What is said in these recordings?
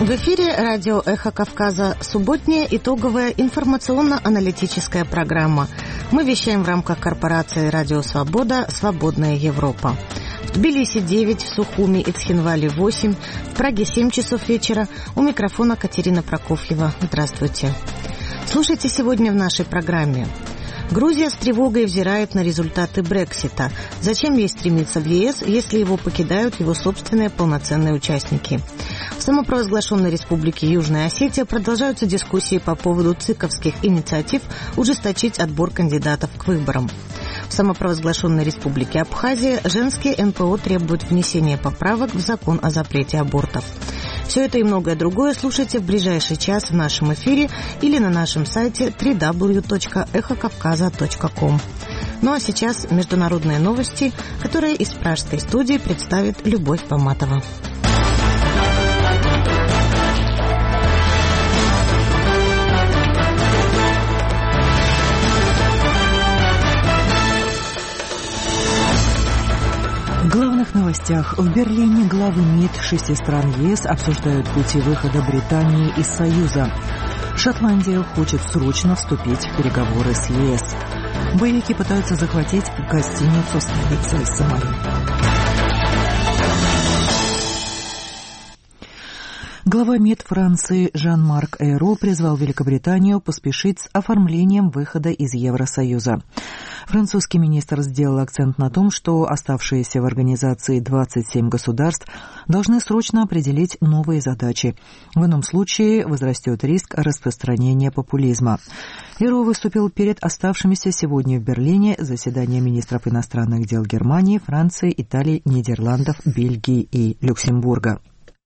В эфире радио «Эхо Кавказа» субботняя итоговая информационно-аналитическая программа. Мы вещаем в рамках корпорации «Радио Свобода. Свободная Европа». В Тбилиси 9, в Сухуми и Цхинвале 8, в Праге 7 часов вечера. У микрофона Катерина Прокофьева. Здравствуйте. Слушайте сегодня в нашей программе. Грузия с тревогой взирает на результаты Брексита. Зачем ей стремиться в ЕС, если его покидают его собственные полноценные участники? В самопровозглашенной республике Южная Осетия продолжаются дискуссии по поводу циковских инициатив ужесточить отбор кандидатов к выборам. В самопровозглашенной республике Абхазия женские НПО требуют внесения поправок в закон о запрете абортов. Все это и многое другое слушайте в ближайший час в нашем эфире или на нашем сайте www.эхокавказа.ком. Ну а сейчас международные новости, которые из пражской студии представит Любовь Поматова. В главных новостях. В Берлине главы МИД 6 стран ЕС обсуждают пути выхода Британии из Союза. Шотландия хочет срочно вступить в переговоры с ЕС. Боевики пытаются захватить гостиницу столицы Сомали. Глава МИД Франции Жан-Марк Эйро призвал Великобританию поспешить с оформлением выхода из Евросоюза. Французский министр сделал акцент на том, что оставшиеся в организации 27 государств должны срочно определить новые задачи. В ином случае возрастет риск распространения популизма. Эйро выступил перед оставшимися сегодня в Берлине заседания министров иностранных дел Германии, Франции, Италии, Нидерландов, Бельгии и Люксембурга.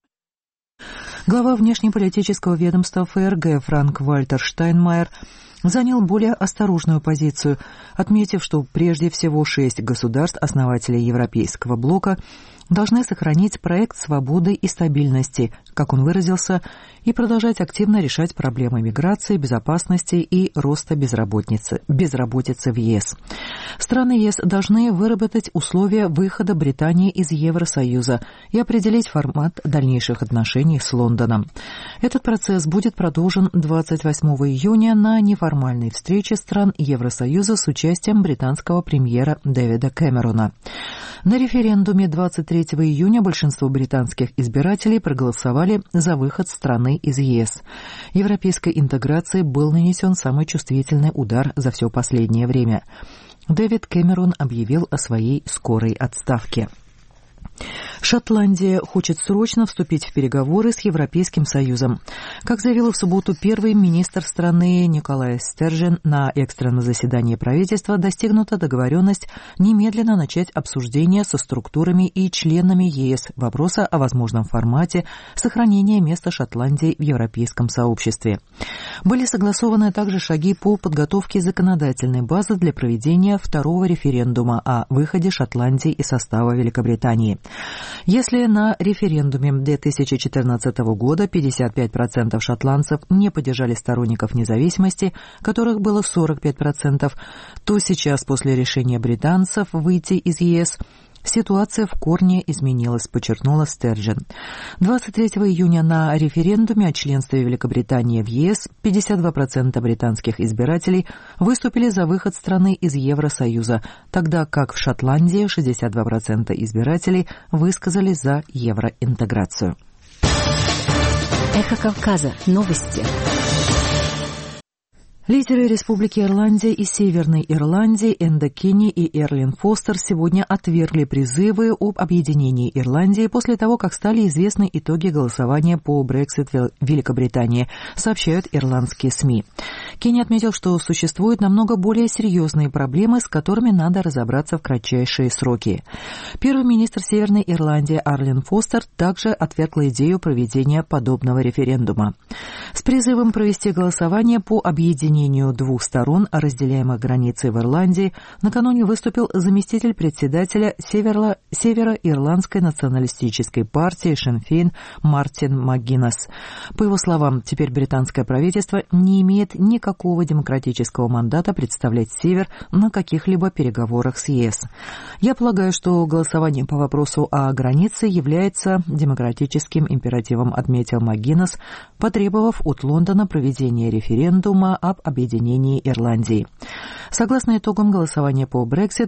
Глава внешнеполитического ведомства ФРГ Франк-Вальтер Штайнмайер занял более осторожную позицию, отметив, что прежде всего 6 государств-основателей Европейского блока должны сохранить проект свободы и стабильности, как он выразился, и продолжать активно решать проблемы миграции, безопасности и роста безработицы в ЕС. Страны ЕС должны выработать условия выхода Британии из Евросоюза и определить формат дальнейших отношений с Лондоном. Этот процесс будет продолжен 28 июня на неформальной встрече стран Евросоюза с участием британского премьера Дэвида Кэмерона. На референдуме 23 июня большинство британских избирателей проголосовали за выход страны из ЕС. Европейской интеграции был нанесен самый чувствительный удар за все последнее время. Дэвид Кэмерон объявил о своей скорой отставке. Шотландия хочет срочно вступить в переговоры с Европейским Союзом. Как заявил в субботу первый министр страны Николай Стержен, на экстренном заседании правительства достигнута договоренность немедленно начать обсуждение со структурами и членами ЕС вопроса о возможном формате сохранения места Шотландии в Европейском сообществе. Были согласованы также шаги по подготовке законодательной базы для проведения второго референдума о выходе Шотландии из состава Великобритании. Если на референдуме 2014 года 55% шотландцев не поддержали сторонников независимости, которых было 45%, то сейчас после решения британцев выйти из ЕС ситуация в корне изменилась, подчеркнула Стерджен. 23 июня на референдуме о членстве Великобритании в ЕС 52% британских избирателей выступили за выход страны из Евросоюза, тогда как в Шотландии 62% избирателей высказались за евроинтеграцию. Эхо Кавказа. Новости. Лидеры Республики Ирландия и Северной Ирландии Энда Кенни и Эрлин Фостер сегодня отвергли призывы об объединении Ирландии после того, как стали известны итоги голосования по Брексит в Великобритании, сообщают ирландские СМИ. Кенни отметил, что существуют намного более серьезные проблемы, с которыми надо разобраться в кратчайшие сроки. Первый министр Северной Ирландии Эрлин Фостер также отвергла идею проведения подобного референдума. С призывом провести голосование по объединению объединению двух сторон, разделяемых границей в Ирландии, накануне выступил заместитель председателя Северо-Ирландской националистической партии Sinn Féin Мартин МакГиннес. По его словам, теперь британское правительство не имеет никакого демократического мандата представлять Север на каких-либо переговорах с ЕС. «Я полагаю, что голосование по вопросу о границе является демократическим императивом», отметил МакГиннес, потребовав от Лондона проведения референдума об объединении Ирландии. Согласно итогам голосования по Brexit,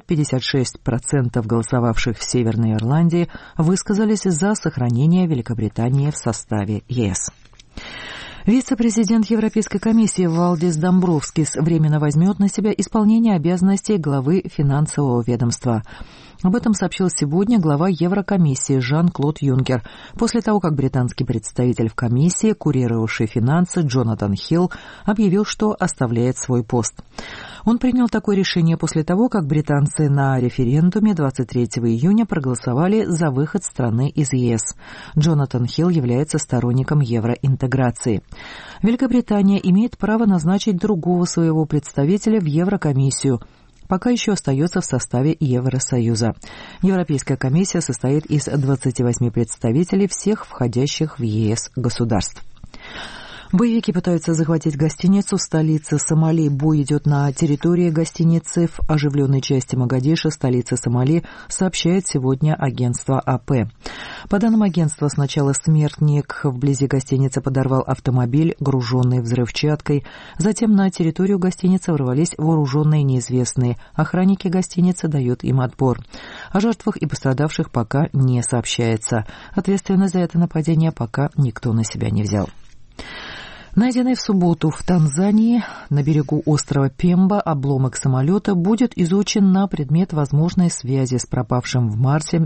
56% голосовавших в Северной Ирландии высказались за сохранение Великобритании в составе ЕС. Вице-президент Европейской комиссии Валдис Домбровскис временно возьмет на себя исполнение обязанностей главы финансового ведомства. Об этом сообщил сегодня глава Еврокомиссии Жан-Клод Юнкер, после того, как британский представитель в комиссии, курировавший финансы Джонатан Хилл, объявил, что оставляет свой пост. Он принял такое решение после того, как британцы на референдуме 23 июня проголосовали за выход страны из ЕС. Джонатан Хилл является сторонником евроинтеграции. Великобритания имеет право назначить другого своего представителя в Еврокомиссию, пока еще остается в составе Евросоюза. Европейская комиссия состоит из 28 представителей всех входящих в ЕС государств. Боевики пытаются захватить гостиницу в столице Сомали. Бой идет на территории гостиницы в оживленной части Могадишо, столицы Сомали, сообщает сегодня агентство АП. По данным агентства, сначала смертник вблизи гостиницы подорвал автомобиль, груженный взрывчаткой. Затем на территорию гостиницы ворвались вооруженные неизвестные. Охранники гостиницы дают им отпор. О жертвах и пострадавших пока не сообщается. Ответственность за это нападение пока никто на себя не взял. Найденный в субботу в Танзании на берегу острова Пемба обломок самолета будет изучен на предмет возможной связи с пропавшим в марте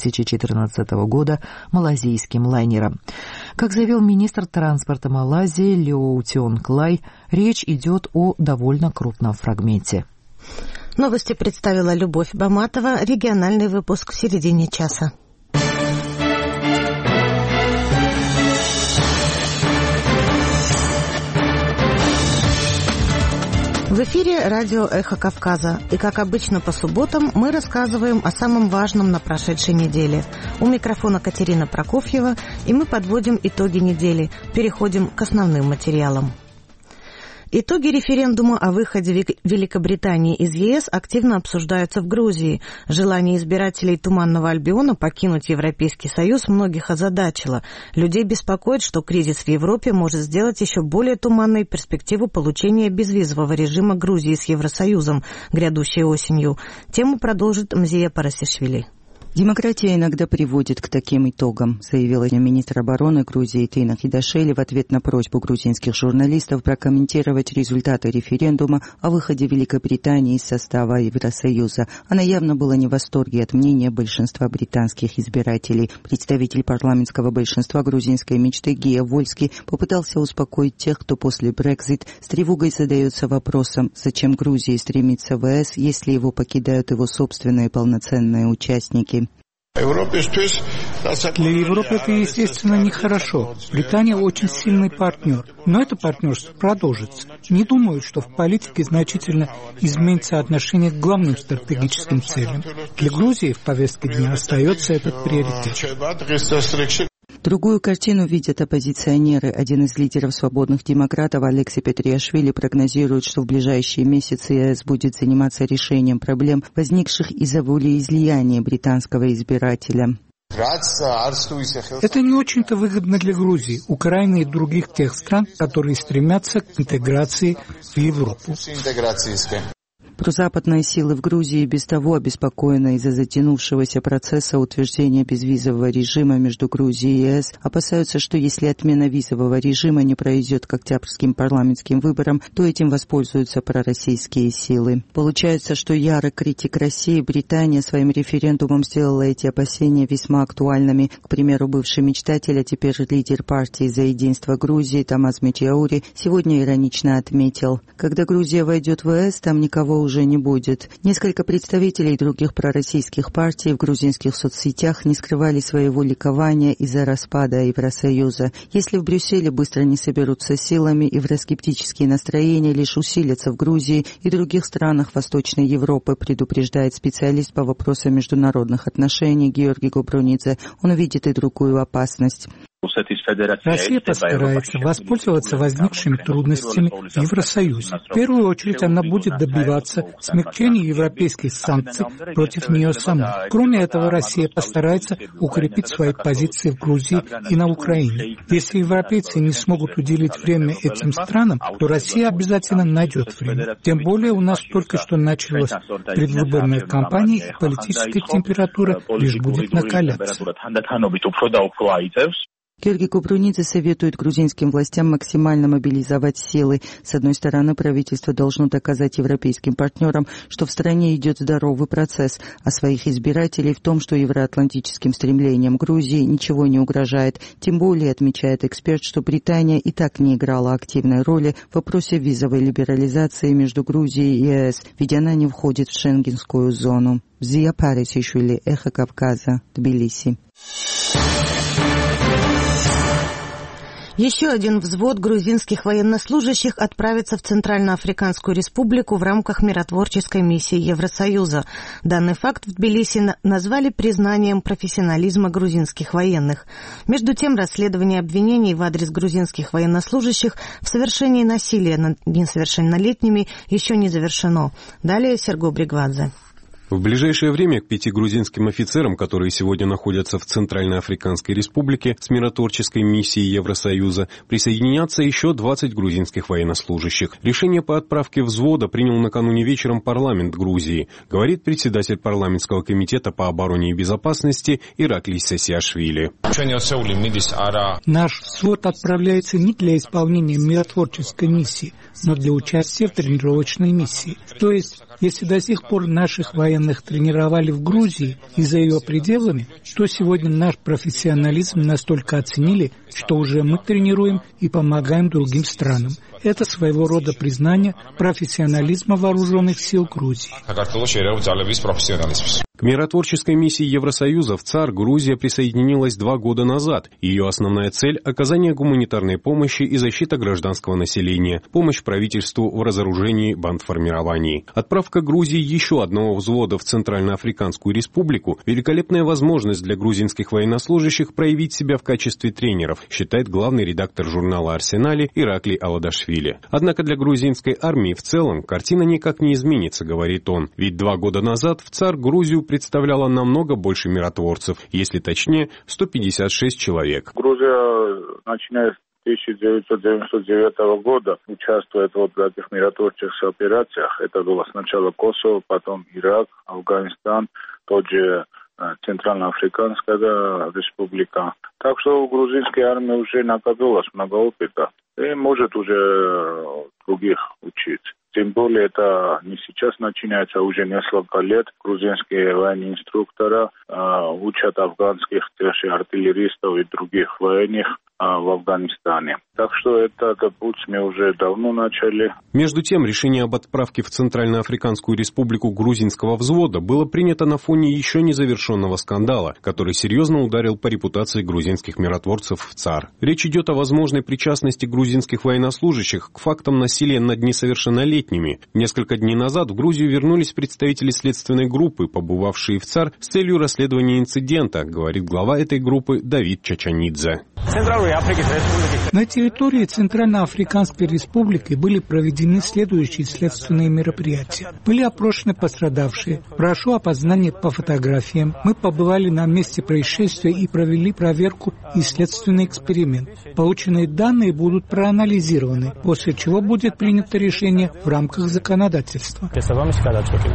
2014 года малазийским лайнером. Как заявил министр транспорта Малайзии Леоу Тион Клай, речь идет о довольно крупном фрагменте. Новости представила Любовь Баматова. Региональный выпуск в середине часа. В эфире радио «Эхо Кавказа». И, как обычно, по субботам мы рассказываем о самом важном на прошедшей неделе. У микрофона Катерина Прокофьева, и мы подводим итоги недели. Переходим к основным материалам. Итоги референдума о выходе Великобритании из ЕС активно обсуждаются в Грузии. Желание избирателей Туманного Альбиона покинуть Европейский Союз многих озадачило. Людей беспокоит, что кризис в Европе может сделать еще более туманной перспективу получения безвизового режима Грузии с Евросоюзом, грядущей осенью. Тему продолжит Мзия Парасишвили. Демократия иногда приводит к таким итогам, заявила министр обороны Грузии Тина Хидашвили в ответ на просьбу грузинских журналистов прокомментировать результаты референдума о выходе Великобритании из состава Евросоюза. Она явно была не в восторге от мнения большинства британских избирателей. Представитель парламентского большинства грузинской мечты Гия Вольский попытался успокоить тех, кто после Brexit с тревогой задается вопросом, зачем Грузии стремиться в ЕС, если его покидают его собственные полноценные участники. Для Европы это, естественно, нехорошо. Британия очень сильный партнер, но это партнерство продолжится. Не думаю, что в политике значительно изменится отношение к главным стратегическим целям. Для Грузии в повестке дня остается этот приоритет. Другую картину видят оппозиционеры. Один из лидеров свободных демократов, Алексей Петриашвили, прогнозирует, что в ближайшие месяцы ЕС будет заниматься решением проблем, возникших из-за волеизлияния британского избирателя. Это не очень-то выгодно для Грузии, Украины и других тех стран, которые стремятся к интеграции в Европу. Прозападные силы в Грузии без того обеспокоены из-за затянувшегося процесса утверждения безвизового режима между Грузией и ЕС, опасаются, что если отмена визового режима не пройдет к октябрьским парламентским выборам, то этим воспользуются пророссийские силы. Получается, что ярый критик России Британия своим референдумом сделала эти опасения весьма актуальными. К примеру, бывший мечтатель, а теперь лидер партии «За единство Грузии» Тамаз Мечиаури сегодня иронично отметил: когда Грузия войдет в ЕС, там никого уже уже не будет. Несколько представителей других пророссийских партий в грузинских соцсетях не скрывали своего ликования из-за распада Евросоюза. Если в Брюсселе быстро не соберутся силами, евроскептические настроения лишь усилятся в Грузии и других странах Восточной Европы, предупреждает специалист по вопросам международных отношений Георгий Купрунидзе. Он видит и другую опасность. Россия постарается воспользоваться возникшими трудностями в Евросоюзе. В первую очередь она будет добиваться смягчения европейских санкций против нее самой. Кроме этого, Россия постарается укрепить свои позиции в Грузии и на Украине. Если европейцы не смогут уделить время этим странам, то Россия обязательно найдет время. Тем более у нас только что началась предвыборная кампания, и политическая температура лишь будет накаляться. Георгий Купрунидзе советует грузинским властям максимально мобилизовать силы. С одной стороны, правительство должно доказать европейским партнерам, что в стране идет здоровый процесс, а своих избирателей в том, что евроатлантическим стремлениям Грузии ничего не угрожает. Тем более, отмечает эксперт, что Британия и так не играла активной роли в вопросе визовой либерализации между Грузией и ЕС, ведь она не входит в шенгенскую зону. Зия Парисишвили, Эхо Кавказа, Тбилиси. Еще один взвод грузинских военнослужащих отправится в Центральноафриканскую республику в рамках миротворческой миссии Евросоюза. Данный факт в Тбилиси назвали признанием профессионализма грузинских военных. Между тем, расследование обвинений в адрес грузинских военнослужащих в совершении насилия над несовершеннолетними еще не завершено. Далее Серго Бригвадзе. В ближайшее время к 5 грузинским офицерам, которые сегодня находятся в Центральноафриканской республике с миротворческой миссией Евросоюза, присоединятся еще 20 грузинских военнослужащих. Решение по отправке взвода принял накануне вечером парламент Грузии, говорит председатель парламентского комитета по обороне и безопасности Ираклий Сасиашвили. Наш взвод отправляется не для исполнения миротворческой миссии, но для участия в тренировочной миссии. То есть, если до сих пор наших военных тренировали в Грузии и за ее пределами, то сегодня наш профессионализм настолько оценили, что уже мы тренируем и помогаем другим странам. Это своего рода признание профессионализма вооруженных сил Грузии. К миротворческой миссии Евросоюза в ЦАР Грузия присоединилась 2 года назад. Ее основная цель – оказание гуманитарной помощи и защита гражданского населения, помощь правительству в разоружении бандформирований. Отправка Грузии еще одного взвода в Центральноафриканскую республику – великолепная возможность для грузинских военнослужащих проявить себя в качестве тренеров, считает главный редактор журнала «Арсенали» Ираклий Аладашвили. Однако для грузинской армии в целом картина никак не изменится, говорит он, ведь 2 года назад в ЦАР Грузию представляла намного больше миротворцев, если точнее, 156 человек. Грузия, начиная с 1999 года, участвует в этих миротворческих операциях. Это было сначала Косово, потом Ирак, Афганистан, тот же Центральноафриканская республика. Так что у грузинской армии уже накопилось много опыта и может уже других учить. Тем более это не сейчас начинается, уже несколько лет. Грузинские военные инструкторы учат афганских артиллеристов и других военных в Афганистане. Так что этот путь мы уже давно начали. Между тем, решение об отправке в Центральноафриканскую республику грузинского взвода было принято на фоне еще незавершенного скандала, который серьезно ударил по репутации грузинских миротворцев в ЦАР. Речь идет о возможной причастности грузинских военнослужащих к фактам насилия над несовершеннолетними. Несколько дней назад в Грузию вернулись представители следственной группы, побывавшие в ЦАР с целью расследования инцидента, говорит глава этой группы Давид Чачанидзе. На территории Центральноафриканской республики были проведены следующие следственные мероприятия. Были опрошены пострадавшие. Прошу опознания по фотографиям. Мы побывали на месте происшествия и провели проверку и следственный эксперимент. Полученные данные будут проанализированы, после чего будет принято решение в рамках законодательства.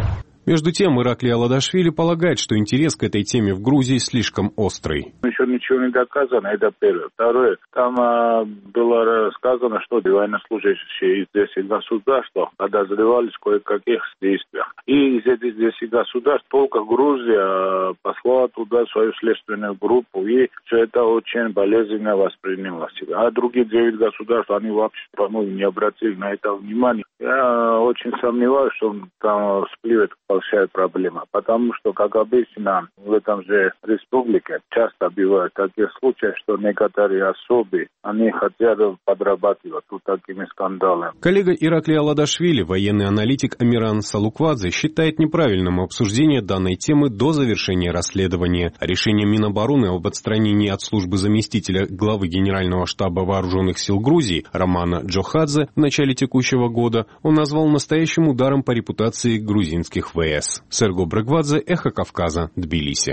Между тем, Ираклий Аладашвили полагает, что интерес к этой теме в Грузии слишком острый. Еще ничего не доказано, это первое. Второе, там было сказано, что военнослужащие из 10 государств подозревались в кое-каких действиях. И из этих 10 государств только Грузия послала туда свою следственную группу, и все это очень болезненно воспринялось. А другие 9 государств, они вообще, по-моему, не обратили на это внимания. Я очень сомневаюсь, что там всплывет большая проблема, потому что, как обычно, в этом же республике часто бывают такие случаи, что некоторые особи, они хотят подрабатывать вот такими скандалами. Коллега Ираклия Аладашвили, военный аналитик Амиран Салуквадзе, считает неправильным обсуждение данной темы до завершения расследования. Решение Минобороны об отстранении от службы заместителя главы Генерального штаба Вооруженных сил Грузии Романа Джохадзе в начале текущего года он назвал настоящим ударом по репутации грузинских ВС. Серго Брагвадзе, Эхо Кавказа, Тбилиси.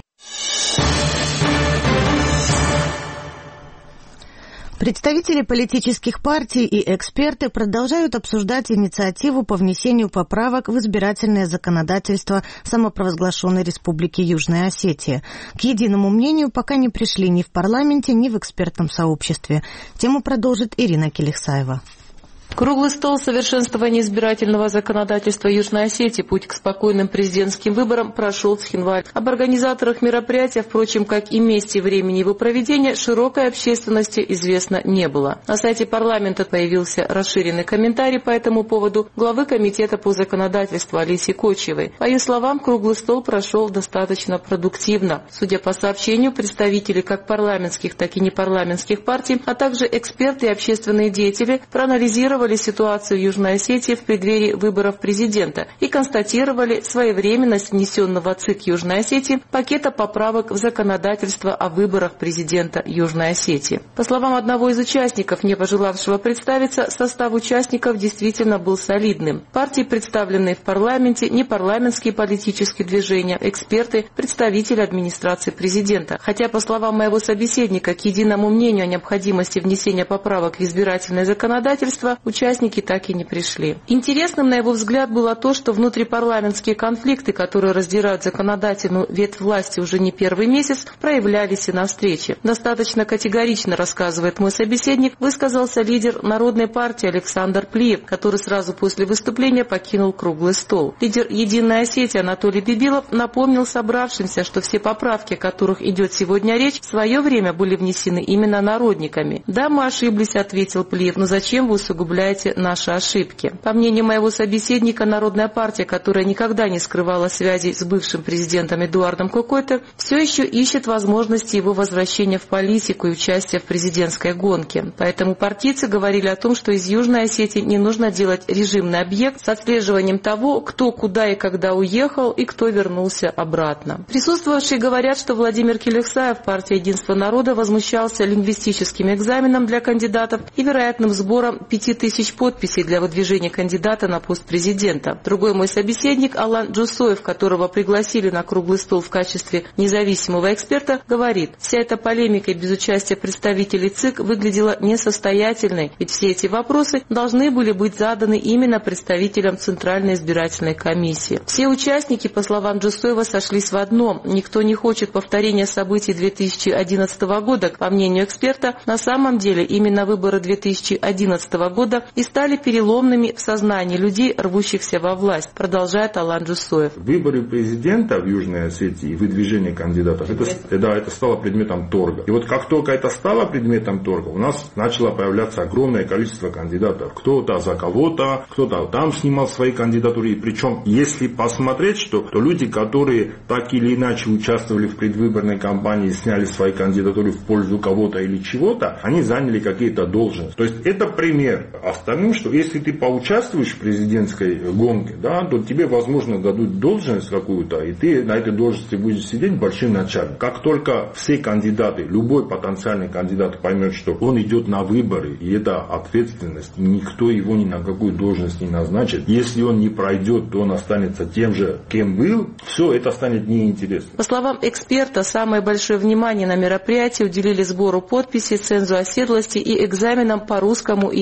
Представители политических партий и эксперты продолжают обсуждать инициативу по внесению поправок в избирательное законодательство самопровозглашенной Республики Южная Осетия. К единому мнению пока не пришли ни в парламенте, ни в экспертном сообществе. Тему продолжит Ирина Келихсаева. Круглый стол совершенствования избирательного законодательства Южной Осетии «Путь к спокойным президентским выборам» прошел в Цхинвале. Об организаторах мероприятия, впрочем, как и месте и времени его проведения, широкой общественности известно не было. На сайте парламента появился расширенный комментарий по этому поводу главы комитета по законодательству Алисы Кочевой. По ее словам, круглый стол прошел достаточно продуктивно. Судя по сообщению, представители как парламентских, так и непарламентских партий, а также эксперты и общественные деятели проанализировали ситуацию в Южной Осетии в преддверии выборов президента и констатировали своевременность внесенного ЦИК Южной Осетии пакета поправок в законодательство о выборах президента Южной Осетии. По словам одного из участников, не пожелавшего представиться, состав участников действительно был солидным. Партии, представленные в парламенте, непарламентские политические движения, эксперты, представители администрации президента. Хотя, по словам моего собеседника, к единому мнению о необходимости внесения поправок в избирательное законодательство участники так и не пришли. Интересным, на его взгляд, было то, что внутрипарламентские конфликты, которые раздирают законодательную ветвь власти уже не первый месяц, проявлялись и на встрече. Достаточно категорично, рассказывает мой собеседник, высказался лидер Народной партии Александр Плиев, который сразу после выступления покинул круглый стол. Лидер «Единой Осетии» Анатолий Бибилов напомнил собравшимся, что все поправки, о которых идет сегодня речь, в свое время были внесены именно народниками. «Да, мы ошиблись», — ответил Плиев, — «но зачем вы усугубляете наши ошибки?» По мнению моего собеседника, Народная партия, которая никогда не скрывала связей с бывшим президентом Эдуардом Кокойто, все еще ищет возможности его возвращения в политику и участия в президентской гонке. Поэтому партийцы говорили о том, что из Южной Осетии не нужно делать режимный объект с отслеживанием того, кто куда и когда уехал и кто вернулся обратно. Присутствующие говорят, что Владимир Келихсаев, партия «Единство народа», возмущался лингвистическим экзаменом для кандидатов и вероятным сбором 5000 подписей для выдвижения кандидата на пост президента. Другой мой собеседник, Алан Джусоев, которого пригласили на круглый стол в качестве независимого эксперта, говорит, вся эта полемика без участия представителей ЦИК выглядела несостоятельной, ведь все эти вопросы должны были быть заданы именно представителям Центральной избирательной комиссии. Все участники, по словам Джусоева, сошлись в одном. Никто не хочет повторения событий 2011 года. По мнению эксперта, на самом деле именно выборы 2011 года и стали переломными в сознании людей, рвущихся во власть, продолжает Алан Джусоев. Выборы президента в Южной Осетии и выдвижение кандидатов, это стало предметом торга. И вот как только это стало предметом торга, у нас начало появляться огромное количество кандидатов. Кто-то за кого-то, кто-то там снимал свои кандидатуры. И причем, если посмотреть, то люди, которые так или иначе участвовали в предвыборной кампании, сняли свои кандидатуры в пользу кого-то или чего-то, они заняли какие-то должности. То есть это пример остальным, что если ты поучаствуешь в президентской гонке, да, то тебе, возможно, дадут должность какую-то, и ты на этой должности будешь сидеть большим начальником. Как только все кандидаты, любой потенциальный кандидат поймет, что он идет на выборы, и это ответственность, и никто его ни на какую должность не назначит, если он не пройдет, то он останется тем же, кем был, все это станет неинтересно. По словам эксперта, самое большое внимание на мероприятии уделили сбору подписей, цензу оседлости и экзаменам по русскому и осетинскому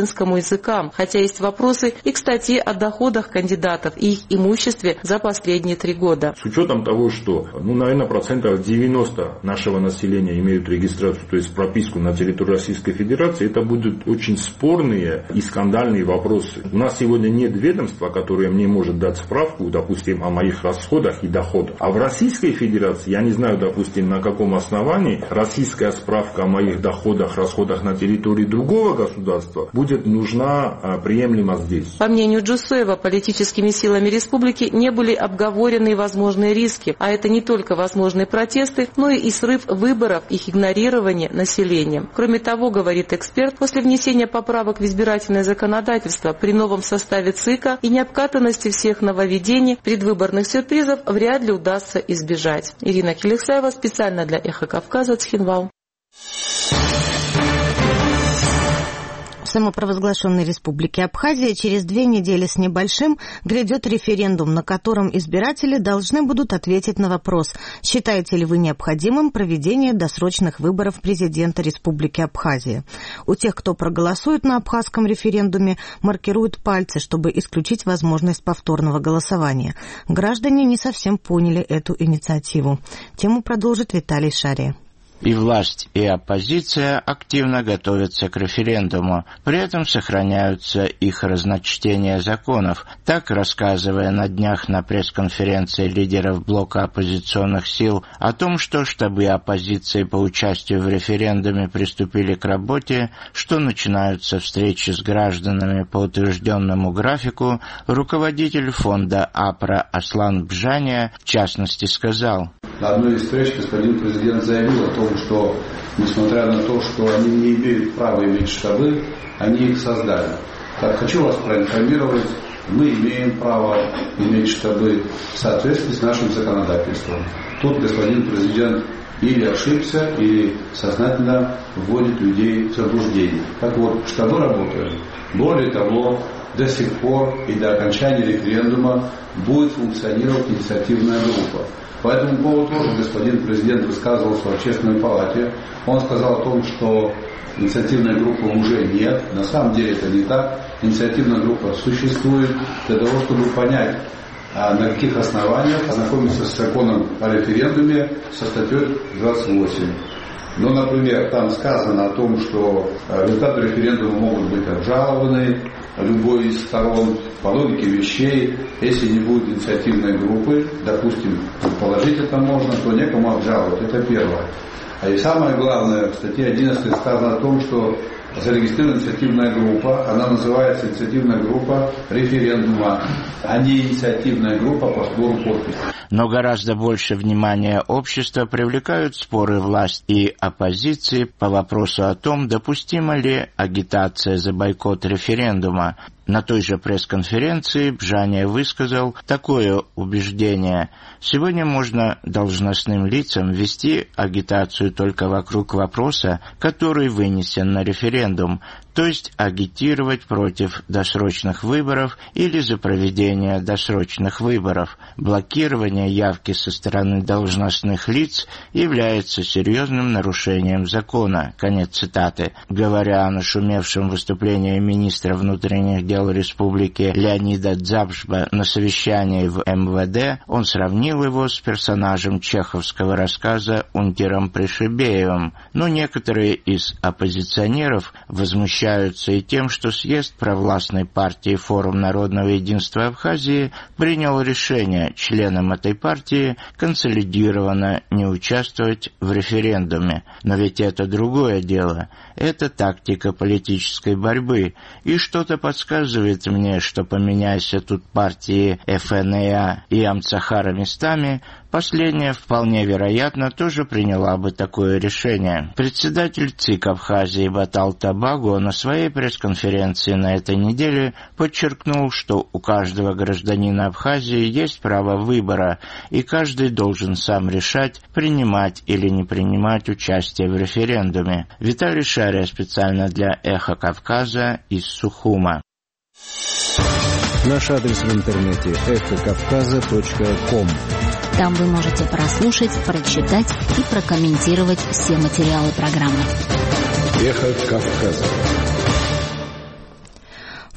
грузинскому языкам, хотя есть вопросы и к статье о доходах кандидатов и их имуществе за последние 3 года. С учетом того, что, наверное, 90% нашего населения имеют регистрацию, то есть прописку на территории Российской Федерации, это будут очень спорные и скандальные вопросы. У нас сегодня нет ведомства, которое мне может дать справку, допустим, о моих расходах и доходах. А в Российской Федерации, я не знаю, допустим, на каком основании российская справка о моих доходах, расходах на территории другого государства будет нужна приемлемо здесь. По мнению Джусоева, политическими силами республики не были обговорены возможные риски, а это не только возможные протесты, но и срыв выборов, их игнорирование населением. Кроме того, говорит эксперт, после внесения поправок в избирательное законодательство при новом составе ЦИКа и необкатанности всех нововведений, предвыборных сюрпризов вряд ли удастся избежать. Ирина Келексаева, специально для «Эхо Кавказа», Цхинвал. В самопровозглашенной республике Абхазия через 2 недели с небольшим грядет референдум, на котором избиратели должны будут ответить на вопрос: считаете ли вы необходимым проведение досрочных выборов президента Республики Абхазия. У тех, кто проголосует на абхазском референдуме, маркируют пальцы, чтобы исключить возможность повторного голосования. Граждане не совсем поняли эту инициативу. Тему продолжит Виталий Шария. И власть, и оппозиция активно готовятся к референдуму. При этом сохраняются их разночтения законов. Так, рассказывая на днях на пресс-конференции лидеров блока оппозиционных сил о том, что штабы оппозиции по участию в референдуме приступили к работе, что начинаются встречи с гражданами по утвержденному графику, руководитель фонда АПРА Аслан Бжания в частности сказал: на одной из встреч господин президент заявил о том, что, несмотря на то, что они не имеют права иметь штабы, они их создали. Так, хочу вас проинформировать, мы имеем право иметь штабы в соответствии с нашим законодательством. Тут господин президент или ошибся, или сознательно вводит людей в заблуждение. Так вот, штабы работают. Более того, до сих пор и до окончания референдума будет функционировать инициативная группа. По этому поводу тоже господин президент высказывался в Общественной палате. Он сказал о том, что инициативной группы уже нет. На самом деле это не так. Инициативная группа существует для того, чтобы понять, на каких основаниях ознакомиться с законом о референдуме, со статьей 28. Ну, например, там сказано о том, что результаты референдума могут быть обжалованы любой из сторон. По логике вещей, если не будет инициативной группы, допустим, предположить это можно, то некому обжаловать. Это первое. И самое главное, в статье 11 сказано о том, что зарегистрирована инициативная группа, она называется инициативная группа референдума, а не инициативная группа по сбору подписей. Но гораздо больше внимания общества привлекают споры власти и оппозиции по вопросу о том, допустима ли агитация за бойкот референдума. На той же пресс-конференции Бжания высказал такое убеждение: сегодня можно должностным лицам вести агитацию только вокруг вопроса, который вынесен на референдум, то есть агитировать против досрочных выборов или за проведение досрочных выборов. Блокирование явки со стороны должностных лиц является серьезным нарушением закона. Конец цитаты. Говоря о нашумевшем выступлении министра внутренних дел республики Леонида Дзабжба на совещании в МВД, он сравнил его с персонажем чеховского рассказа Унтером Пришибеевым. Но некоторые из оппозиционеров возмущаются и тем, что съезд провластной партии «Форум народного единства Абхазии» принял решение членам этой партии консолидированно не участвовать в референдуме. Но ведь это другое дело. Это тактика политической борьбы. И что-то подсказывает мне, что поменяйся тут партии ФНА и Амцахара местами, последняя вполне вероятно тоже приняла бы такое решение. Председатель ЦИК Абхазии Батал Табагу на своей пресс-конференции на этой неделе подчеркнул, что у каждого гражданина Абхазии есть право выбора, и каждый должен сам решать, принимать или не принимать участие в референдуме. Виталий Шария специально для «Эхо Кавказа» из Сухума. Наш адрес в интернете эхокавказа.ком. Там вы можете прослушать, прочитать и прокомментировать все материалы программы. Эхо Кавказа.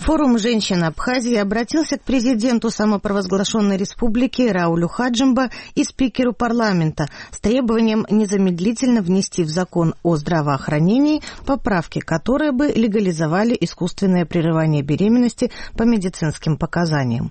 Форум женщин Абхазии обратился к президенту самопровозглашенной республики Раулю Хаджимба и спикеру парламента с требованием незамедлительно внести в закон о здравоохранении поправки, которые бы легализовали искусственное прерывание беременности по медицинским показаниям.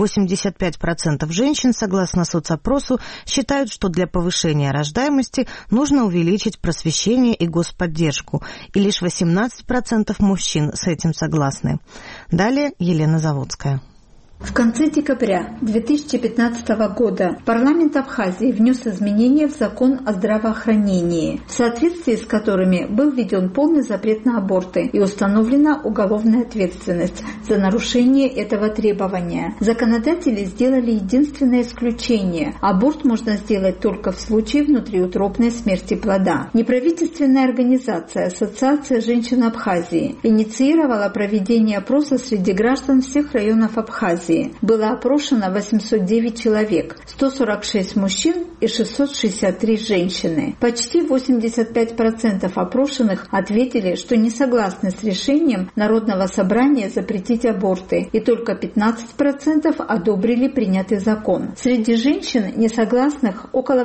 85% женщин, согласно соцопросу, считают, что для повышения рождаемости нужно увеличить просвещение и господдержку, и лишь 18% мужчин с этим согласны. Далее Елена Заводская. В конце декабря 2015 года парламент Абхазии внес изменения в закон о здравоохранении, в соответствии с которыми был введен полный запрет на аборты и установлена уголовная ответственность за нарушение этого требования. Законодатели сделали единственное исключение. Аборт можно сделать только в случае внутриутробной смерти плода. Неправительственная организация Ассоциация женщин Абхазии инициировала проведение опроса среди граждан всех районов Абхазии. Было опрошено 809 человек, 146 мужчин и 663 женщины. Почти 85% опрошенных ответили, что не согласны с решением Народного собрания запретить аборты, и только 15% одобрили принятый закон. Среди женщин несогласных около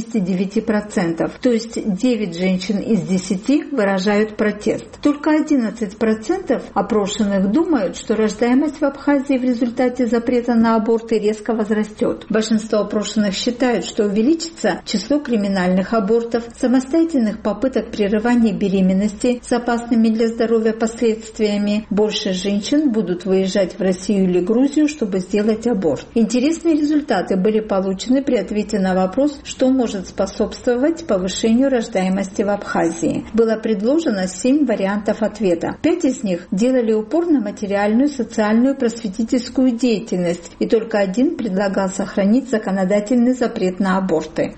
89%, то есть 9 женщин из 10 выражают протест. Только 11% опрошенных думают, что рождаемость в Абхазии в результате запрета на аборты резко возрастет. Большинство опрошенных считают, что увеличится число криминальных абортов, самостоятельных попыток прерывания беременности с опасными для здоровья последствиями. Больше женщин будут выезжать в Россию или Грузию, чтобы сделать аборт. Интересные результаты были получены при ответе на вопрос, что может способствовать повышению рождаемости в Абхазии. Было предложено 7 вариантов ответа. 5 из них делали упор на материальную, социальную, просветительскую деятельность, и только один предлагал сохранить законодательный запрет на аборты.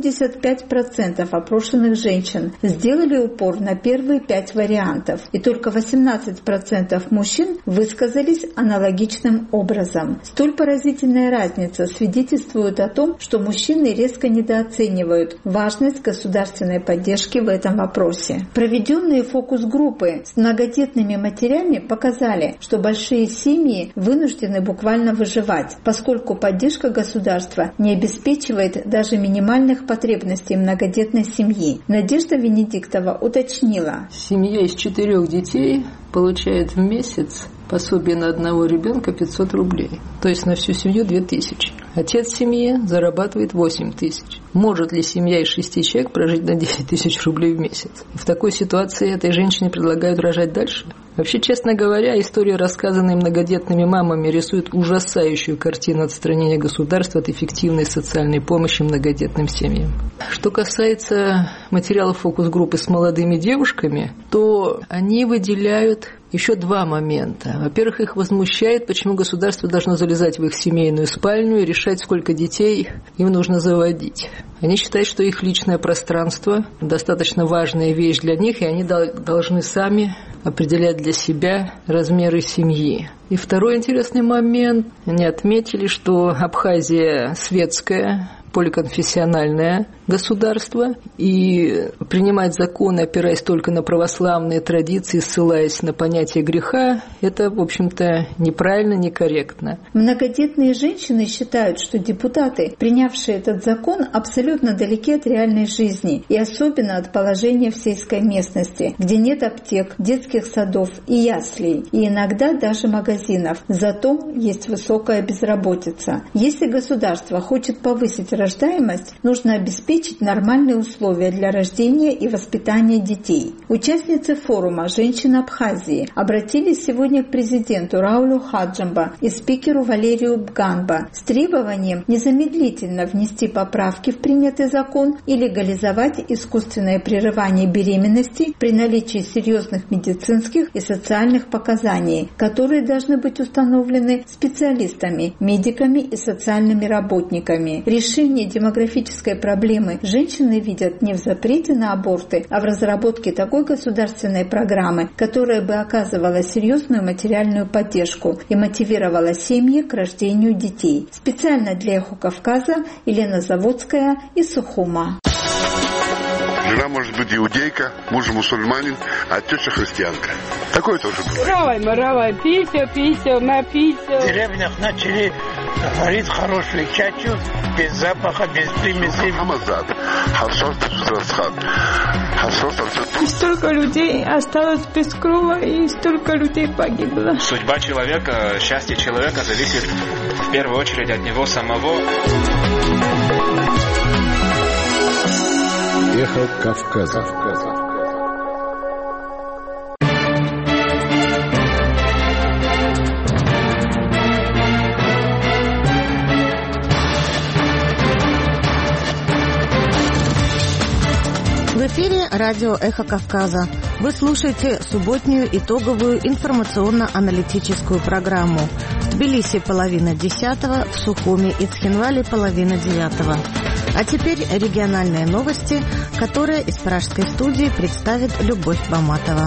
85% опрошенных женщин сделали упор на первые 5 вариантов, и только 18% мужчин высказались аналогичным образом. Столь поразительная разница свидетельствует о том, что мужчины резко недооценивают важность государственной поддержки в этом вопросе. Проведенные фокус-группы с многодетными матерями показали, что большие семьи вынуждены буквально выживать, поскольку поддержка государства не обеспечивает даже минимальных потребностей многодетной семьи. Надежда Венедиктова уточнила. Семья из 4 детей получает в месяц пособие на одного ребенка 500 рублей. То есть на всю семью 2000. Отец семьи зарабатывает 8000. Может ли семья из 6 человек прожить на 10 тысяч рублей в месяц? В такой ситуации этой женщине предлагают рожать дальше? Вообще, честно говоря, история, рассказанная многодетными мамами, рисует ужасающую картину отстранения государства от эффективной социальной помощи многодетным семьям. Что касается материалов фокус-группы с молодыми девушками, то они выделяют еще 2 момента. Во-первых, их возмущает, почему государство должно залезать в их семейную спальню и решать, сколько детей им нужно заводить. Они считают, что их личное пространство достаточно важная вещь для них, и они должны сами определять для себя размеры семьи. И второй интересный момент. Они отметили, что Абхазия светская, поликонфессиональное государство, и принимать законы, опираясь только на православные традиции, ссылаясь на понятие греха, это, в общем-то, неправильно, некорректно. Многодетные женщины считают, что депутаты, принявшие этот закон, абсолютно далеки от реальной жизни, и особенно от положения в сельской местности, где нет аптек, детских садов и яслей, и иногда даже магазинов. Зато есть высокая безработица. Если государство хочет повысить рождаемость, нужно обеспечить нормальные условия для рождения и воспитания детей. Участницы форума «Женщины Абхазии» обратились сегодня к президенту Раулю Хаджимба и спикеру Валерию Бганба с требованием незамедлительно внести поправки в принятый закон и легализовать искусственное прерывание беременности при наличии серьезных медицинских и социальных показаний, которые должны быть установлены специалистами, медиками и социальными работниками. Решение демографической проблемы женщины видят не в запрете на аборты, а в разработке такой государственной программы, которая бы оказывала серьезную материальную поддержку и мотивировала семьи к рождению детей. Специально для «Эхо Кавказа» Елена Заводская из Сухума. Жена может быть иудейка, муж мусульманин, а теща христианка. Такое тоже бывает. Равай, пися, на пися. В деревнях начали варить хорошую чачу, без запаха, без примесей. И столько людей осталось без крова, и столько людей погибло. Судьба человека, счастье человека зависит в первую очередь от него самого. Эхо Кавказа. В эфире радио «Эхо Кавказа». Вы слушаете субботнюю итоговую информационно-аналитическую программу. В Тбилиси 9:30, в Сухуми и Цхинвале 8:30. А теперь региональные новости, которые из пражской студии представит Любовь Баматова.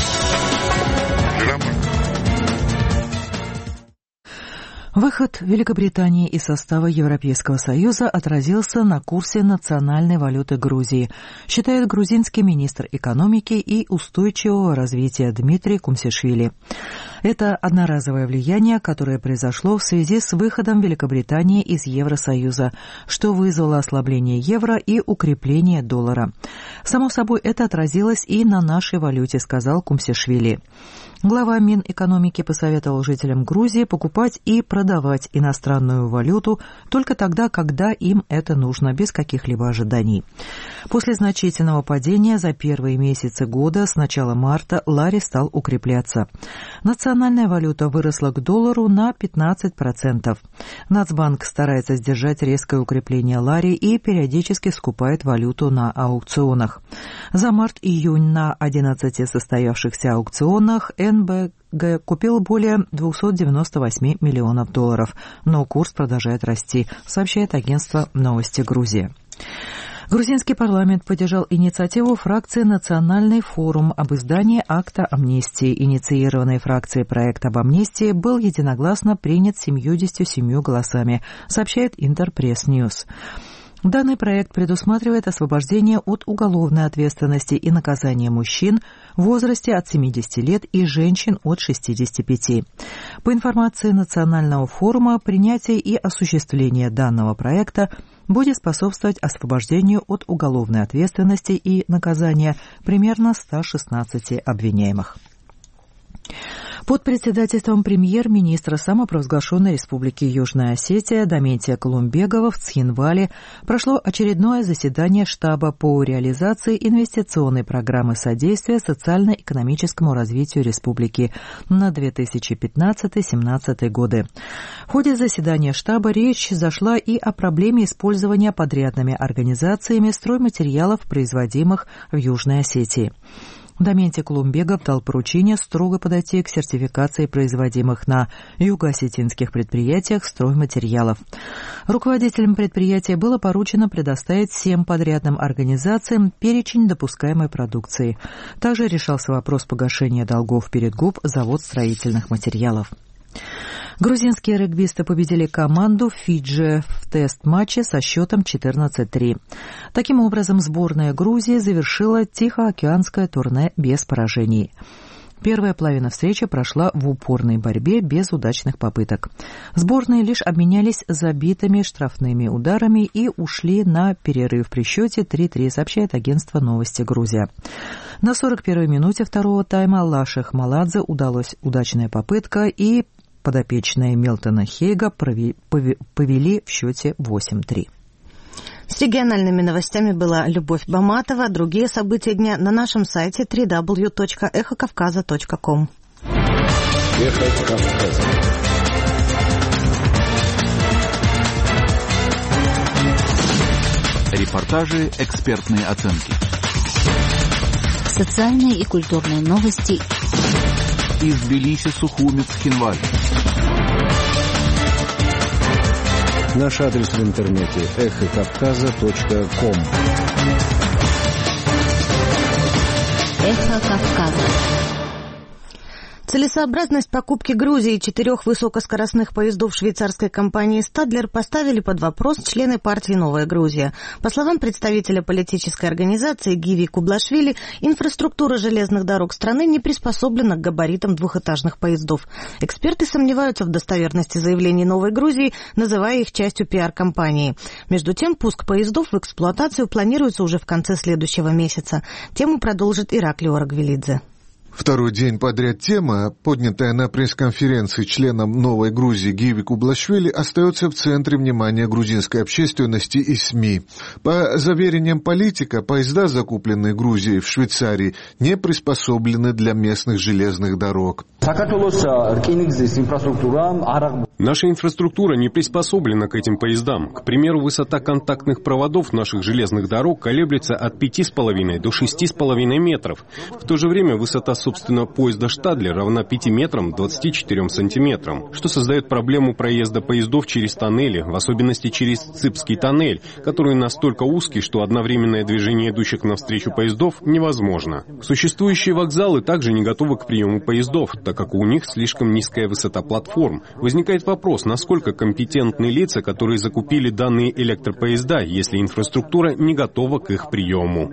Выход Великобритании из состава Европейского Союза отразился на курсе национальной валюты Грузии, считает грузинский министр экономики и устойчивого развития Дмитрий Кумсишвили. Это одноразовое влияние, которое произошло в связи с выходом Великобритании из Евросоюза, что вызвало ослабление евро и укрепление доллара. Само собой, это отразилось и на нашей валюте, сказал Кумсишвили. Глава Минэкономики посоветовал жителям Грузии покупать и продавать иностранную валюту только тогда, когда им это нужно, без каких-либо ожиданий. После значительного падения за первые месяцы года с начала марта лари стал укрепляться. Национальная валюта выросла к доллару на 15%. Нацбанк старается сдержать резкое укрепление лари и периодически скупает валюту на аукционах. За март-июнь на 11 состоявшихся аукционах НБГ купил более 298 миллионов долларов, но курс продолжает расти, сообщает агентство «Новости Грузии». Грузинский парламент поддержал инициативу фракции «Национальный форум» об издании акта амнистии. Инициированный фракцией проект об амнистии был единогласно принят 77 голосами, сообщает Интерпресс-Ньюс. Данный проект предусматривает освобождение от уголовной ответственности и наказание мужчин в возрасте от 70 лет и женщин от 65. По информации Национального форума, принятие и осуществление данного проекта будет способствовать освобождению от уголовной ответственности и наказания примерно 116 обвиняемых. Под председательством премьер-министра самопровозглашенной Республики Южная Осетия Даментия Кулумбегова в Цхинвале прошло очередное заседание штаба по реализации инвестиционной программы содействия социально-экономическому развитию республики на 2015-2017 годы. В ходе заседания штаба речь зашла и о проблеме использования подрядными организациями стройматериалов, производимых в Южной Осетии. Даментий Кулумбегов дал поручение строго подойти к сертификации производимых на юго-осетинских предприятиях стройматериалов. Руководителям предприятия было поручено предоставить всем подрядным организациям перечень допускаемой продукции. Также решался вопрос погашения долгов перед ГУП «Завод строительных материалов». Грузинские регбисты победили команду Фиджи в тест-матче со счетом 14-3. Таким образом, сборная Грузии завершила Тихоокеанское турне без поражений. Первая половина встречи прошла в упорной борьбе без удачных попыток. Сборные лишь обменялись забитыми штрафными ударами и ушли на перерыв при счете 3-3, сообщает агентство «Новости Грузия». На 41-й минуте второго тайма Лаше Хмаладзе удалась удачная попытка, и подопечные Милтона Хейга повели в счете 8-3. С региональными новостями была Любовь Баматова. Другие события дня на нашем сайте www.эхокавказа.ком. Эхо Кавказа. Репортажи, экспертные оценки. Социальные и культурные новости из Тбилиси, Сухуми, Цхинвале. Наш адрес в интернете эхокавказа.ком. Эхо Кавказа. Целесообразность покупки Грузии 4 высокоскоростных поездов швейцарской компании «Стадлер» поставили под вопрос члены партии «Новая Грузия». По словам представителя политической организации Гиви Кублашвили, инфраструктура железных дорог страны не приспособлена к габаритам двухэтажных поездов. Эксперты сомневаются в достоверности заявлений «Новой Грузии», называя их частью пиар-компании. Между тем, пуск поездов в эксплуатацию планируется уже в конце следующего месяца. Тему продолжит Ираклий Орагвелидзе. Второй день подряд тема, поднятая на пресс-конференции членом «Новой Грузии» Гиви Кублашвили, остается в центре внимания грузинской общественности и СМИ. По заверениям политика, поезда, закупленные Грузией в Швейцарии, не приспособлены для местных железных дорог. Наша инфраструктура не приспособлена к этим поездам. К примеру, высота контактных проводов наших железных дорог колеблется от 5,5 до 6,5 метров. В то же время высота собственно поезда «Штадлер» равна 5 метрам 24 сантиметрам, что создает проблему проезда поездов через тоннели, в особенности через Цыпский тоннель, который настолько узкий, что одновременное движение идущих навстречу поездов невозможно. Существующие вокзалы также не готовы к приему поездов, так как у них слишком низкая высота платформ. Возникает вопрос, насколько компетентны лица, которые закупили данные электропоезда, если инфраструктура не готова к их приему.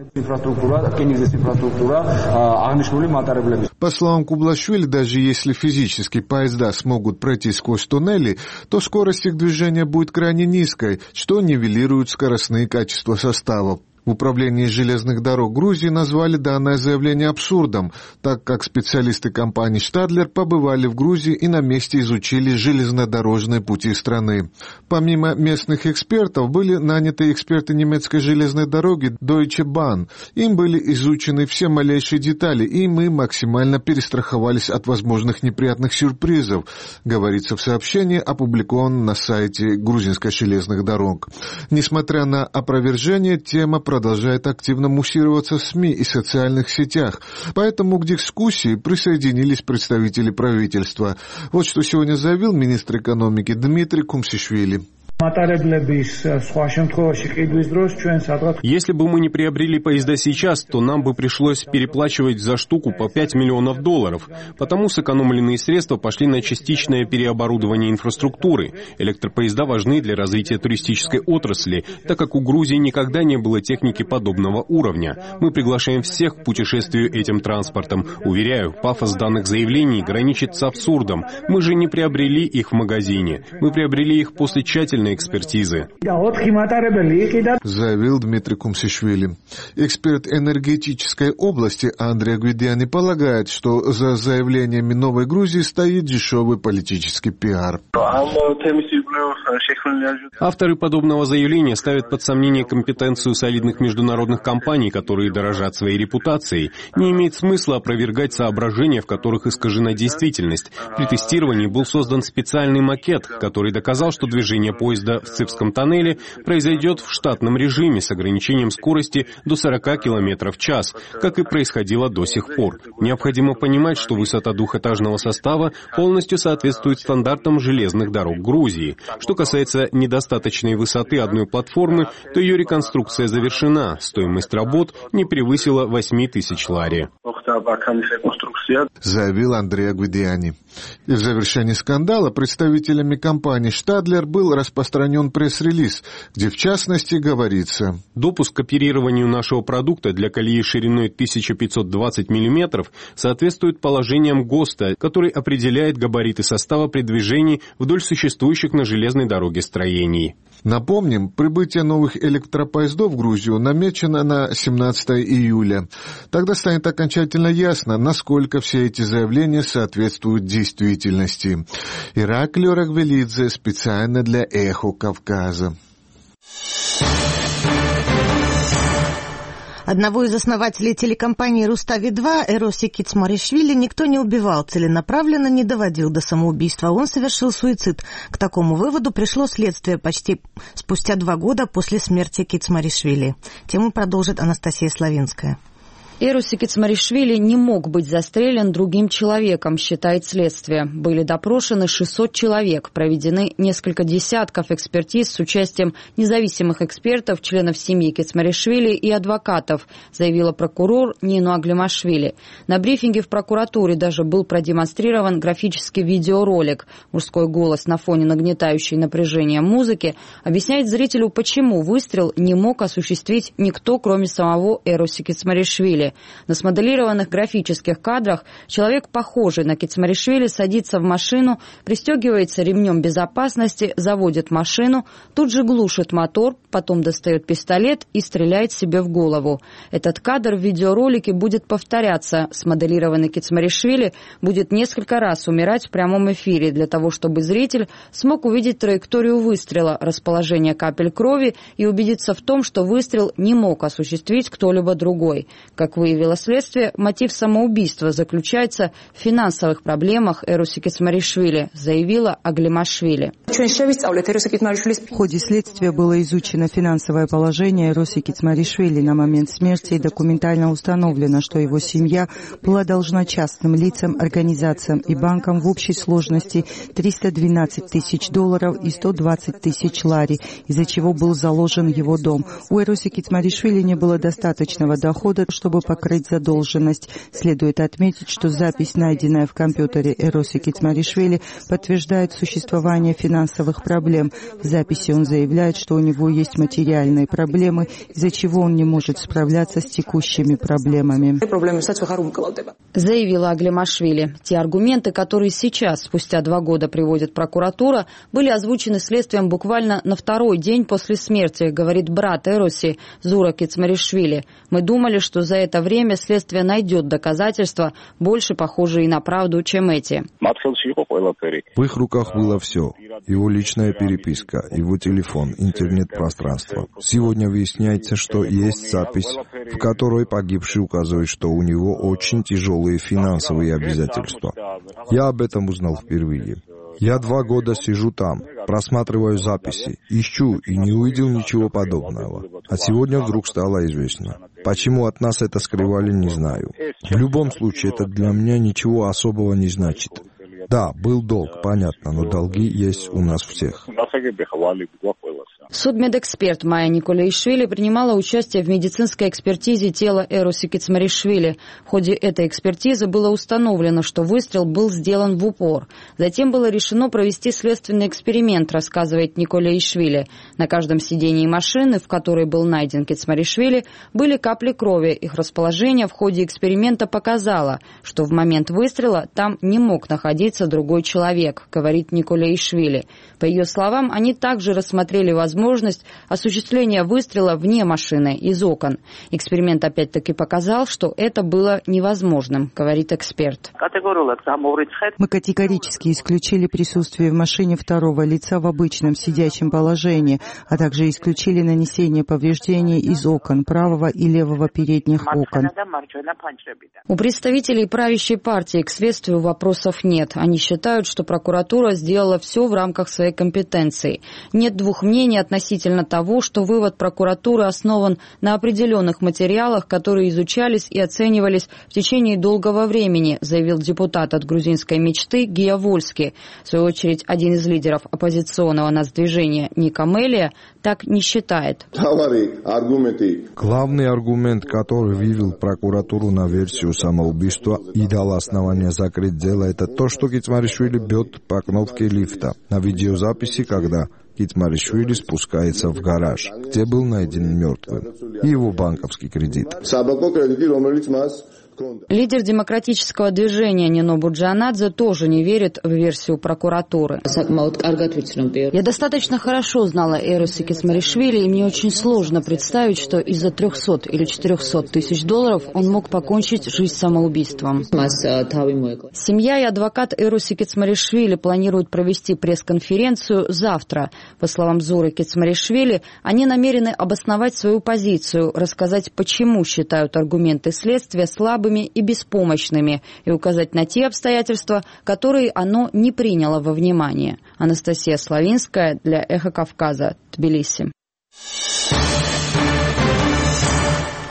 По словам Кублашвили, даже если физически поезда смогут пройти сквозь туннели, то скорость их движения будет крайне низкой, что нивелирует скоростные качества составов. В управлении железных дорог Грузии назвали данное заявление абсурдом, так как специалисты компании «Штадлер» побывали в Грузии и на месте изучили железнодорожные пути страны. Помимо местных экспертов были наняты эксперты немецкой железной дороги Deutsche Bahn. Им были изучены все малейшие детали, и мы максимально перестраховались от возможных неприятных сюрпризов, говорится в сообщении, опубликованном на сайте грузинской железных дорог. Несмотря на опровержение, тема продолжает активно муссироваться в СМИ и социальных сетях, поэтому к дискуссии присоединились представители правительства. Вот что сегодня заявил министр экономики Дмитрий Кумсишвили. Если бы мы не приобрели поезда сейчас, то нам бы пришлось переплачивать за штуку по $5 миллионов. Потому сэкономленные средства пошли на частичное переоборудование инфраструктуры. Электропоезда важны для развития туристической отрасли, так как у Грузии никогда не было техники подобного уровня. Мы приглашаем всех к путешествию этим транспортом. Уверяю, пафос данных заявлений граничит с абсурдом. Мы же не приобрели их в магазине. Мы приобрели их после тщательной экспертизы. Заявил Дмитрий Кумсишвили. Эксперт энергетической области Андрей Гвидиани полагает, что за заявлениями Новой Грузии стоит дешевый политический пиар. Авторы подобного заявления ставят под сомнение компетенцию солидных международных компаний, которые дорожат своей репутацией. Не имеет смысла опровергать соображения, в которых искажена действительность. При тестировании был создан специальный макет, который доказал, что движение поезда в Цыпском тоннеле произойдет в штатном режиме с ограничением скорости до 40 км в час, как и происходило до сих пор. Необходимо понимать, что высота двухэтажного состава полностью соответствует стандартам железных дорог Грузии. Что касается недостаточной высоты одной платформы, то ее реконструкция завершена. Стоимость работ не превысила 8 тысяч лари. Заявил Андрей Гвидиани. И в завершении скандала представителями компании «Штадлер» был распространен пресс-релиз, где в частности говорится: допуск к оперированию нашего продукта для колеи шириной 1520 мм соответствует положениям ГОСТа, который определяет габариты состава при движении вдоль существующих на железной дороге строений. Напомним, прибытие новых электропоездов в Грузию намечено на 17 июля. Тогда станет окончательно ясно, насколько все эти заявления соответствуют действительности. Ираклий Орагвелидзе специально для «Эхо Кавказа». Одного из основателей телекомпании «Рустави-2» Эроси Кицмаришвили никто не убивал, целенаправленно не доводил до самоубийства. Он совершил суицид. К такому выводу пришло следствие почти спустя 2 года после смерти Кицмаришвили. Тему продолжит Анастасия Славинская. Эруси Кицмаришвили не мог быть застрелен другим человеком, считает следствие. Были допрошены 600 человек, проведены несколько десятков экспертиз с участием независимых экспертов, членов семьи Кицмаришвили и адвокатов, заявила прокурор Нину Аглимашвили. На брифинге в прокуратуре даже был продемонстрирован графический видеоролик. Мужской голос на фоне нагнетающей напряжения музыки объясняет зрителю, почему выстрел не мог осуществить никто, кроме самого Эруси Кицмаришвили. На смоделированных графических кадрах человек, похожий на Кицмаришвили, садится в машину, пристегивается ремнем безопасности, заводит машину, тут же глушит мотор, потом достает пистолет и стреляет себе в голову. Этот кадр в видеоролике будет повторяться. Смоделированный Кицмаришвили будет несколько раз умирать в прямом эфире для того, чтобы зритель смог увидеть траекторию выстрела, расположение капель крови и убедиться в том, что выстрел не мог осуществить кто-либо другой. Как выявило следствие, мотив самоубийства заключается в финансовых проблемах Эруси Кицмаришвили, заявила Аглимашвили. В ходе следствия было изучено финансовое положение Эруси Кицмаришвили на момент смерти и документально установлено, что его семья была должна частным лицам, организациям и банкам в общей сложности $312 тысяч и 120 тысяч лари, из-за чего был заложен его дом. У Эруси Кицмаришвили не было достаточного дохода, чтобы покрыть задолженность. Следует отметить, что запись, найденная в компьютере Эруси Кицмаришвили, подтверждает существование финансовых проблем. В записи он заявляет, что у него есть материальные проблемы, из-за чего он не может справляться с текущими проблемами. Заявила Аглимашвили. Те аргументы, которые сейчас, спустя 2 года, приводит прокуратура, были озвучены следствием буквально на 2-й день после смерти, говорит брат Эруси Зура Кицмаришвили. Мы думали, что за это время следствие найдет доказательства, больше похожие на правду, чем эти. В их руках было все. Его личная переписка, его телефон, интернет-пространство. Сегодня выясняется, что есть запись, в которой погибший указывает, что у него очень тяжелые финансовые обязательства. Я об этом узнал впервые. Я 2 года сижу там, просматриваю записи, ищу и не увидел ничего подобного. А сегодня вдруг стало известно. Почему от нас это скрывали, не знаю. В любом случае, это для меня ничего особого не значит. Да, был долг, понятно, но долги есть у нас всех. Судмедэксперт Майя Николаишвили принимала участие в медицинской экспертизе тела Эруси Кицмаришвили. В ходе этой экспертизы было установлено, что выстрел был сделан в упор. Затем было решено провести следственный эксперимент, рассказывает Николаишвили. На каждом сидении машины, в которой был найден Кицмаришвили, были капли крови. Их расположение в ходе эксперимента показало, что в момент выстрела там не мог находиться другой человек, говорит Николаишвили. По ее словам, они также рассмотрели возможность осуществления выстрела вне машины, из окон. Эксперимент опять-таки показал, что это было невозможным, говорит эксперт. Мы категорически исключили присутствие в машине второго лица в обычном сидячем положении, а также исключили нанесение повреждений из окон правого и левого передних окон. У представителей правящей партии к следствию вопросов нет. Они считают, что прокуратура сделала все в рамках своей компетенции. Нет двух мнений относительно того, что вывод прокуратуры основан на определенных материалах, которые изучались и оценивались в течение долгого времени, заявил депутат от грузинской мечты Гия Вольски. В свою очередь, один из лидеров оппозиционного нацдвижения Ника Мелия так не считает. Главный аргумент, который вывел прокуратуру на версию самоубийства и дал основание закрыть дело, это то, что Кицмаришвили бьет по кнопке лифта. На видеозаписи, когда Кицмаришвили спускается в гараж, где был найден мертвым, и его банковский кредит. Лидер демократического движения Нино Бурджанадзе тоже не верит в версию прокуратуры. Я достаточно хорошо знала Эруси Кицмаришвили, и мне очень сложно представить, что из-за 300 или 400 тысяч долларов он мог покончить жизнь самоубийством. Семья и адвокат Эруси Кицмаришвили планируют провести пресс-конференцию завтра. По словам Зуры Кицмаришвили, они намерены обосновать свою позицию, рассказать, почему считают аргументы следствия слабыми и беспомощными, и указать на те обстоятельства, которые оно не приняло во внимание. Анастасия Славинская для «Эхо Кавказа», Тбилиси.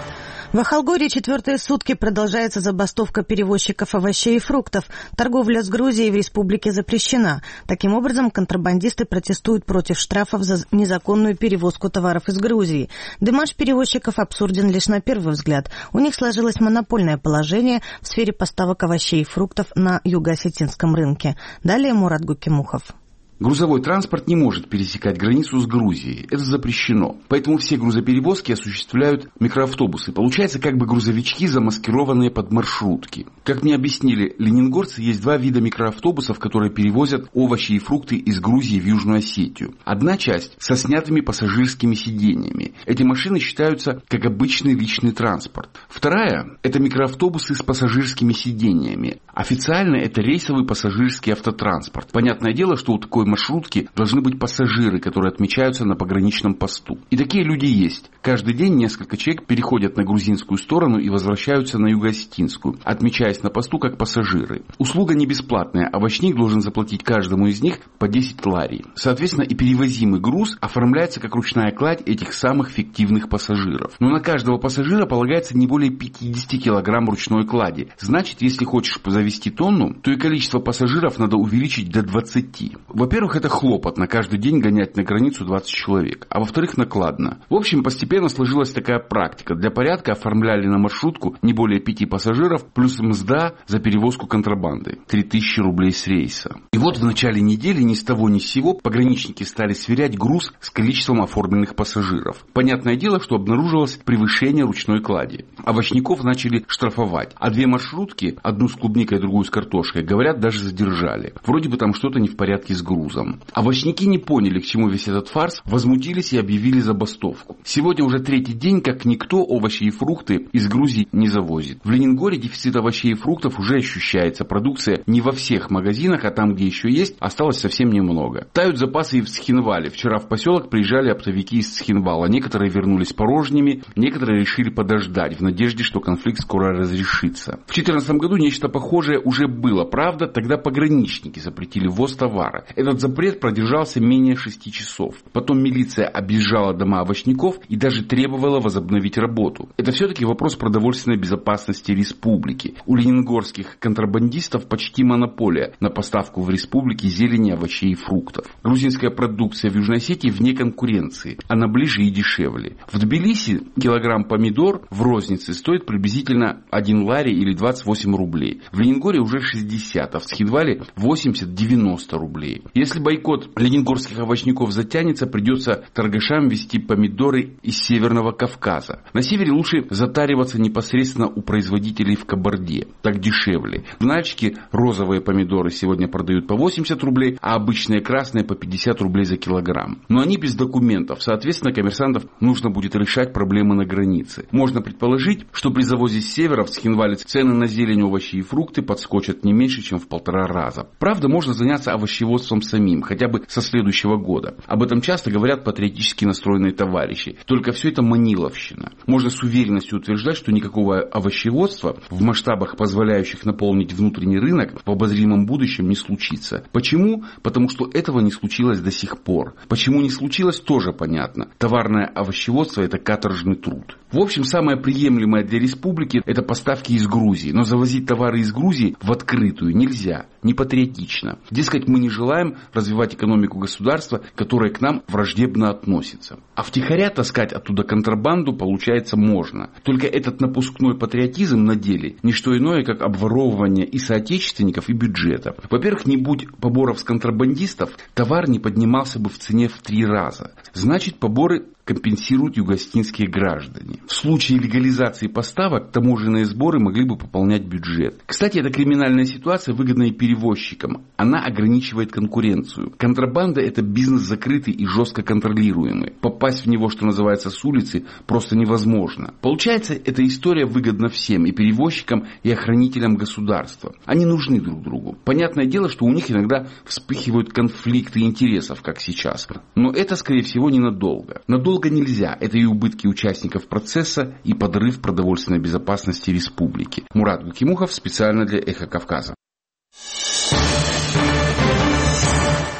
В Ахалгоре 4-е сутки продолжается забастовка перевозчиков овощей и фруктов. Торговля с Грузией в республике запрещена. Таким образом, контрабандисты протестуют против штрафов за незаконную перевозку товаров из Грузии. Демарш перевозчиков абсурден лишь на первый взгляд. У них сложилось монопольное положение в сфере поставок овощей и фруктов на юго-осетинском рынке. Далее Мурат Гукимухов. Грузовой транспорт не может пересекать границу с Грузией. Это запрещено. Поэтому все грузоперевозки осуществляют микроавтобусы. Получается как бы грузовички, замаскированные под маршрутки. Как мне объяснили ленингорцы, есть два вида микроавтобусов, которые перевозят овощи и фрукты из Грузии в Южную Осетию. Одна часть со снятыми пассажирскими сиденьями. Эти машины считаются как обычный личный транспорт. Вторая – это микроавтобусы с пассажирскими сиденьями. Официально это рейсовый пассажирский автотранспорт. Понятное дело, что у такой маршрутки должны быть пассажиры, которые отмечаются на пограничном посту. И такие люди есть. Каждый день несколько человек переходят на грузинскую сторону и возвращаются на юго-осетинскую, отмечаясь на посту как пассажиры. Услуга не бесплатная. Овощник должен заплатить каждому из них по 10 лари. Соответственно, и перевозимый груз оформляется как ручная кладь этих самых фиктивных пассажиров. Но на каждого пассажира полагается не более 50 килограмм ручной клади. Значит, если хочешь завести тонну, то и количество пассажиров надо увеличить до 20. Во-первых, это хлопот на каждый день гонять на границу 20 человек, а во-вторых, накладно. В общем, постепенно сложилась такая практика. Для порядка оформляли на маршрутку не более 5 пассажиров, плюс мзда за перевозку контрабанды. 3000 рублей с рейса. И вот в начале недели ни с того ни с сего пограничники стали сверять груз с количеством оформленных пассажиров. Понятное дело, что обнаружилось превышение ручной клади. Овощников начали штрафовать. А 2 маршрутки, одну с клубникой, другую с картошкой, говорят, даже задержали. Вроде бы там что-то не в порядке с грузом. Овощники не поняли, к чему весь этот фарс, возмутились и объявили забастовку. Сегодня уже 3-й день, как никто овощи и фрукты из Грузии не завозит. В Ленингоре дефицит овощей и фруктов уже ощущается. Продукция не во всех магазинах, а там, где еще есть, осталось совсем немного. Тают запасы и в Цхинвале. Вчера в поселок приезжали оптовики из Цхинвала. Некоторые вернулись порожними, некоторые решили подождать, в надежде, что конфликт скоро разрешится. В 2014 году нечто похожее уже было. Правда, тогда пограничники запретили ввоз товара. Этот запрет продержался менее 6 часов. Потом милиция объезжала дома овощников и даже требовала возобновить работу. Это все-таки вопрос продовольственной безопасности республики. У ленингорских контрабандистов почти монополия на поставку в республике зелени, овощей и фруктов. Грузинская продукция в Южной Осетии вне конкуренции. Она ближе и дешевле. В Тбилиси килограмм помидор в рознице стоит приблизительно 1 лари или 28 рублей. В Ленингоре уже 60, а в Цхинвале 80-90 рублей. Если бойкот ленингорских овощников затянется, придется торгашам везти помидоры из Северного Кавказа. На севере лучше затариваться непосредственно у производителей в Кабарде. Так дешевле. В Нальчике розовые помидоры сегодня продают по 80 рублей, а обычные красные по 50 рублей за килограмм. Но они без документов. Соответственно, коммерсантов нужно будет решать проблемы на границе. Можно предположить, что при завозе с севера в Цхинвале цены на зелень, овощи и фрукты подскочат не меньше, чем в 1,5 раза. Правда, можно заняться овощеводством самим, хотя бы со следующего года. Об этом часто говорят патриотически настроенные товарищи. Только все это маниловщина. Можно с уверенностью утверждать, что никакого овощеводства в масштабах, позволяющих наполнить внутренний рынок, в обозримом будущем не случится. Почему? Потому что этого не случилось до сих пор. Почему не случилось, тоже понятно. Товарное овощеводство – это каторжный труд. В общем, самое приемлемое для республики – это поставки из Грузии. Но завозить товары из Грузии в открытую нельзя. Не патриотично. Дескать, мы не желаем развивать экономику государства, которое к нам враждебно относится. А втихаря таскать оттуда контрабанду, получается, можно. Только этот напускной патриотизм на деле не что иное, как обворовывание и соотечественников, и бюджета. Во-первых, не будь поборов с контрабандистов, товар не поднимался бы в цене в 3 раза. Значит, поборы компенсируют юго-осетинские граждане. В случае легализации поставок таможенные сборы могли бы пополнять бюджет. Кстати, эта криминальная ситуация выгодна и перевозчикам. Она ограничивает конкуренцию. Контрабанда – это бизнес закрытый и жестко контролируемый. Попасть в него, что называется, с улицы просто невозможно. Получается, эта история выгодна всем, и перевозчикам, и охранителям государства. Они нужны друг другу. Понятное дело, что у них иногда вспыхивают конфликты интересов, как сейчас. Но это, скорее всего, ненадолго. Надолго нельзя. Это и убытки участников процесса, и подрыв продовольственной безопасности республики. Мурат Гукимухов специально для «Эхо Кавказа».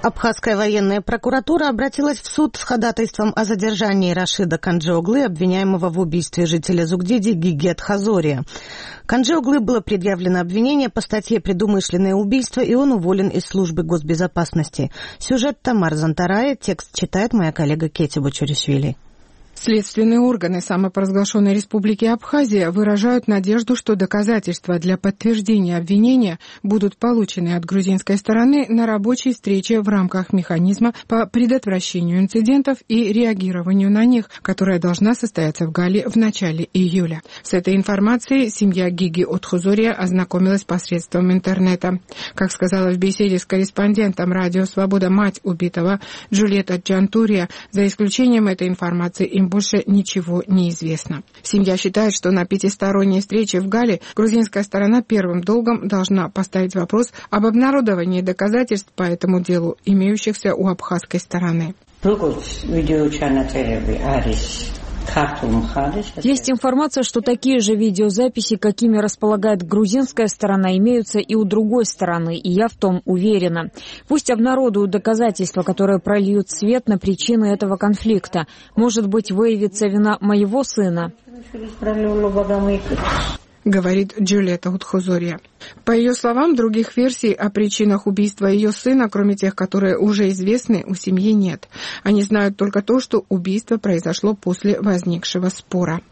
Абхазская военная прокуратура обратилась в суд с ходатайством о задержании Рашида Канджиоглы, обвиняемого в убийстве жителя Зугдиди Гиги Атхазория. Канджиоглы было предъявлено обвинение по статье «Предумышленное убийство», и он уволен из службы госбезопасности. Сюжет Тамар Зантарая, текст читает моя коллега Кетти Бочуришвили. Следственные органы самопровозглашенной Республики Абхазия выражают надежду, что доказательства для подтверждения обвинения будут получены от грузинской стороны на рабочей встрече в рамках механизма по предотвращению инцидентов и реагированию на них, которая должна состояться в Гале в начале июля. С этой информацией семья Гиги Отхозория ознакомилась посредством интернета. Как сказала в беседе с корреспондентом «Радио Свобода» мать убитого Джульетта Джантурия, за исключением этой информации им больше ничего не известно. Семья считает, что на пятисторонней встрече в Гале грузинская сторона первым долгом должна поставить вопрос об обнародовании доказательств по этому делу, имеющихся у абхазской стороны. Есть информация, что такие же видеозаписи, какими располагает грузинская сторона, имеются и у другой стороны, и я в том уверена. Пусть обнародуют доказательства, которые прольют свет на причины этого конфликта. Может быть, выявится вина моего сына, говорит Джульетта Отхозория. По ее словам, других версий о причинах убийства ее сына, кроме тех, которые уже известны, у семьи нет. Они знают только то, что убийство произошло после возникшего спора.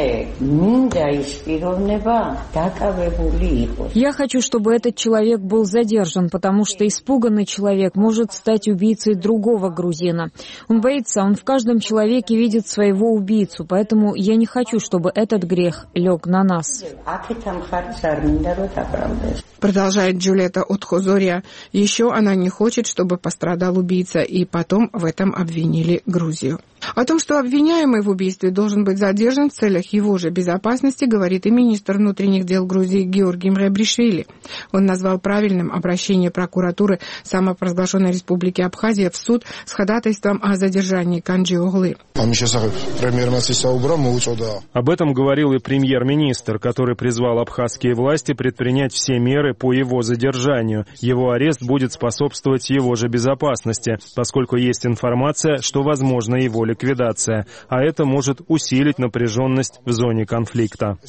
Я хочу, чтобы этот человек был задержан, потому что испуганный человек может стать убийцей другого грузина. Он боится, он в каждом человеке видит своего убийцу, поэтому я не хочу, чтобы этот грех лег на нас. Продолжает Джульетта Отхозория. Еще она не хочет, чтобы пострадал убийца, и потом в этом обвинили Грузию. О том, что обвиняемый в убийстве должен быть задержан в целях его же безопасности, говорит и министр внутренних дел Грузии Георгий Мребришвили. Он назвал правильным обращение прокуратуры самопровозглашенной Республики Абхазия в суд с ходатайством о задержании Канджиоглы. Об этом говорил и премьер-министр, который призвал абхазские власти предпринять все меры по его задержанию. Его арест будет способствовать его же безопасности, поскольку есть информация, что возможно его ликвидация, а это может усилить напряженность в зоне конфликта.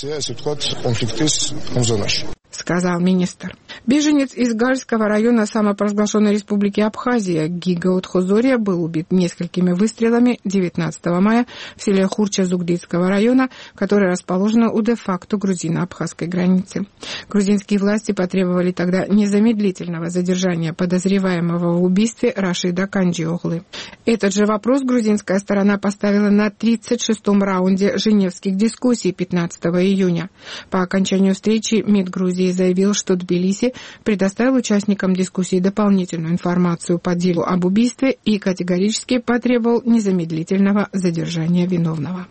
Сказал министр. Беженец из Гальского района самопровозглашенной Республики Абхазия Гига Отхозория был убит несколькими выстрелами 19 мая в селе Хурча Зугдидского района, которое расположено у де-факто грузино-абхазской границы. Грузинские власти потребовали тогда незамедлительного задержания подозреваемого в убийстве Рашида Канджиоглы. Этот же вопрос грузинская сторона поставила на 36-м раунде женевских дискуссий 15 июня. По окончанию встречи МИД Грузии заявил, что Тбилиси предоставил участникам дискуссии дополнительную информацию по делу об убийстве и категорически потребовал незамедлительного задержания виновного.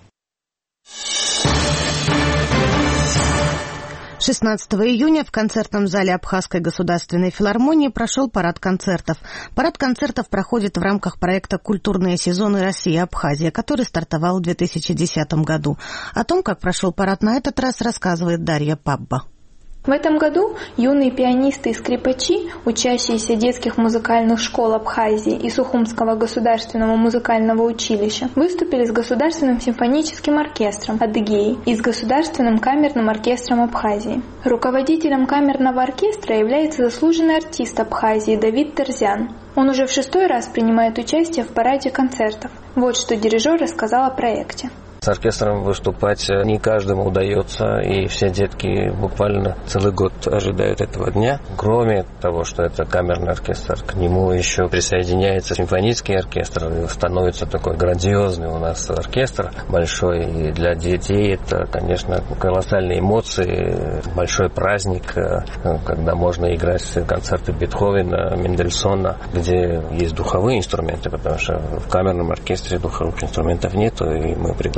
16 июня в концертном зале Абхазской государственной филармонии прошел парад концертов. Парад концертов проходит в рамках проекта «Культурные сезоны Россия-Абхазия», который стартовал в 2010 году. О том, как прошел парад на этот раз, рассказывает Дарья Пабба. В этом году юные пианисты и скрипачи, учащиеся детских музыкальных школ Абхазии и Сухумского государственного музыкального училища, выступили с Государственным симфоническим оркестром Адыгеи и с Государственным камерным оркестром Абхазии. Руководителем камерного оркестра является заслуженный артист Абхазии Давид Терзян. Он уже в 6-й раз принимает участие в параде концертов. Вот что дирижер рассказал о проекте. С оркестром выступать не каждому удается, и все детки буквально целый год ожидают этого дня. Кроме того, что это камерный оркестр, к нему еще присоединяется симфонический оркестр, и становится такой грандиозный у нас оркестр большой. И для детей это, конечно, колоссальные эмоции, большой праздник, когда можно играть концерты Бетховена, Мендельсона, где есть духовые инструменты, потому что в камерном оркестре духовых инструментов нету, и мы приглашаем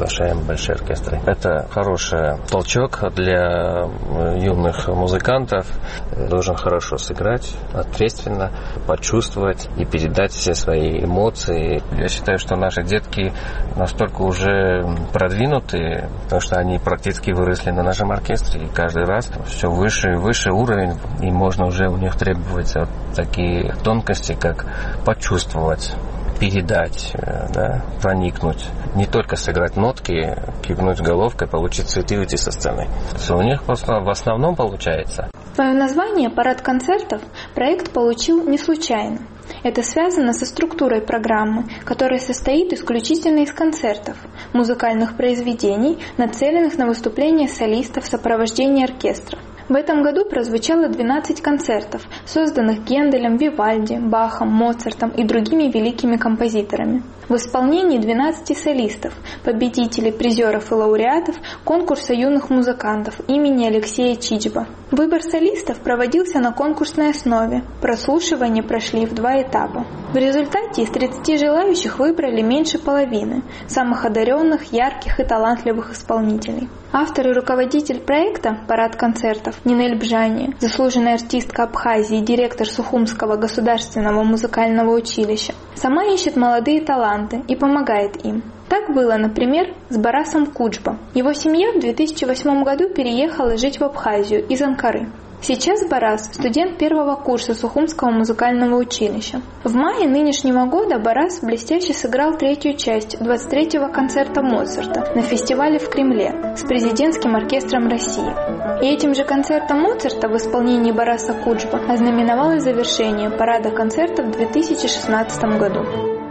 приглашаем большие оркестры. Это хороший толчок для юных музыкантов. Должен хорошо сыграть, ответственно почувствовать и передать все свои эмоции. Я считаю, что наши детки настолько уже продвинутые, потому что они практически выросли на нашем оркестре, и каждый раз все выше и выше уровень, и можно уже у них требовать вот такие тонкости, как почувствовать, передать, да, проникнуть. Не только сыграть нотки, кивнуть головкой, получить цветы, уйти со сцены. Все у них в основном получается. Свое название «Парад концертов» проект получил не случайно. Это связано со структурой программы, которая состоит исключительно из концертов, музыкальных произведений, нацеленных на выступления солистов в сопровождении оркестра. В этом году прозвучало 12 концертов, созданных Генделем, Вивальди, Бахом, Моцартом и другими великими композиторами. В исполнении 12 солистов, победителей, призеров и лауреатов конкурса юных музыкантов имени Алексея Чичба. Выбор солистов проводился на конкурсной основе. Прослушивания прошли в 2 этапа. В результате из 30 желающих выбрали меньше половины самых одаренных, ярких и талантливых исполнителей. Автор и руководитель проекта «Парад концертов» Нинель Бжани, заслуженная артистка Абхазии и директор Сухумского государственного музыкального училища, сама ищет молодые таланты и помогает им. Так было, например, с Барасом Куджба. Его семья в 2008 году переехала жить в Абхазию из Анкары. Сейчас Барас – студент 1-го курса Сухумского музыкального училища. В мае нынешнего года Барас блестяще сыграл 3-ю часть 23-го концерта Моцарта на фестивале в Кремле с президентским оркестром России. И этим же концертом Моцарта в исполнении Бараса Куджба ознаменовалось завершение парада концертов в 2016 году.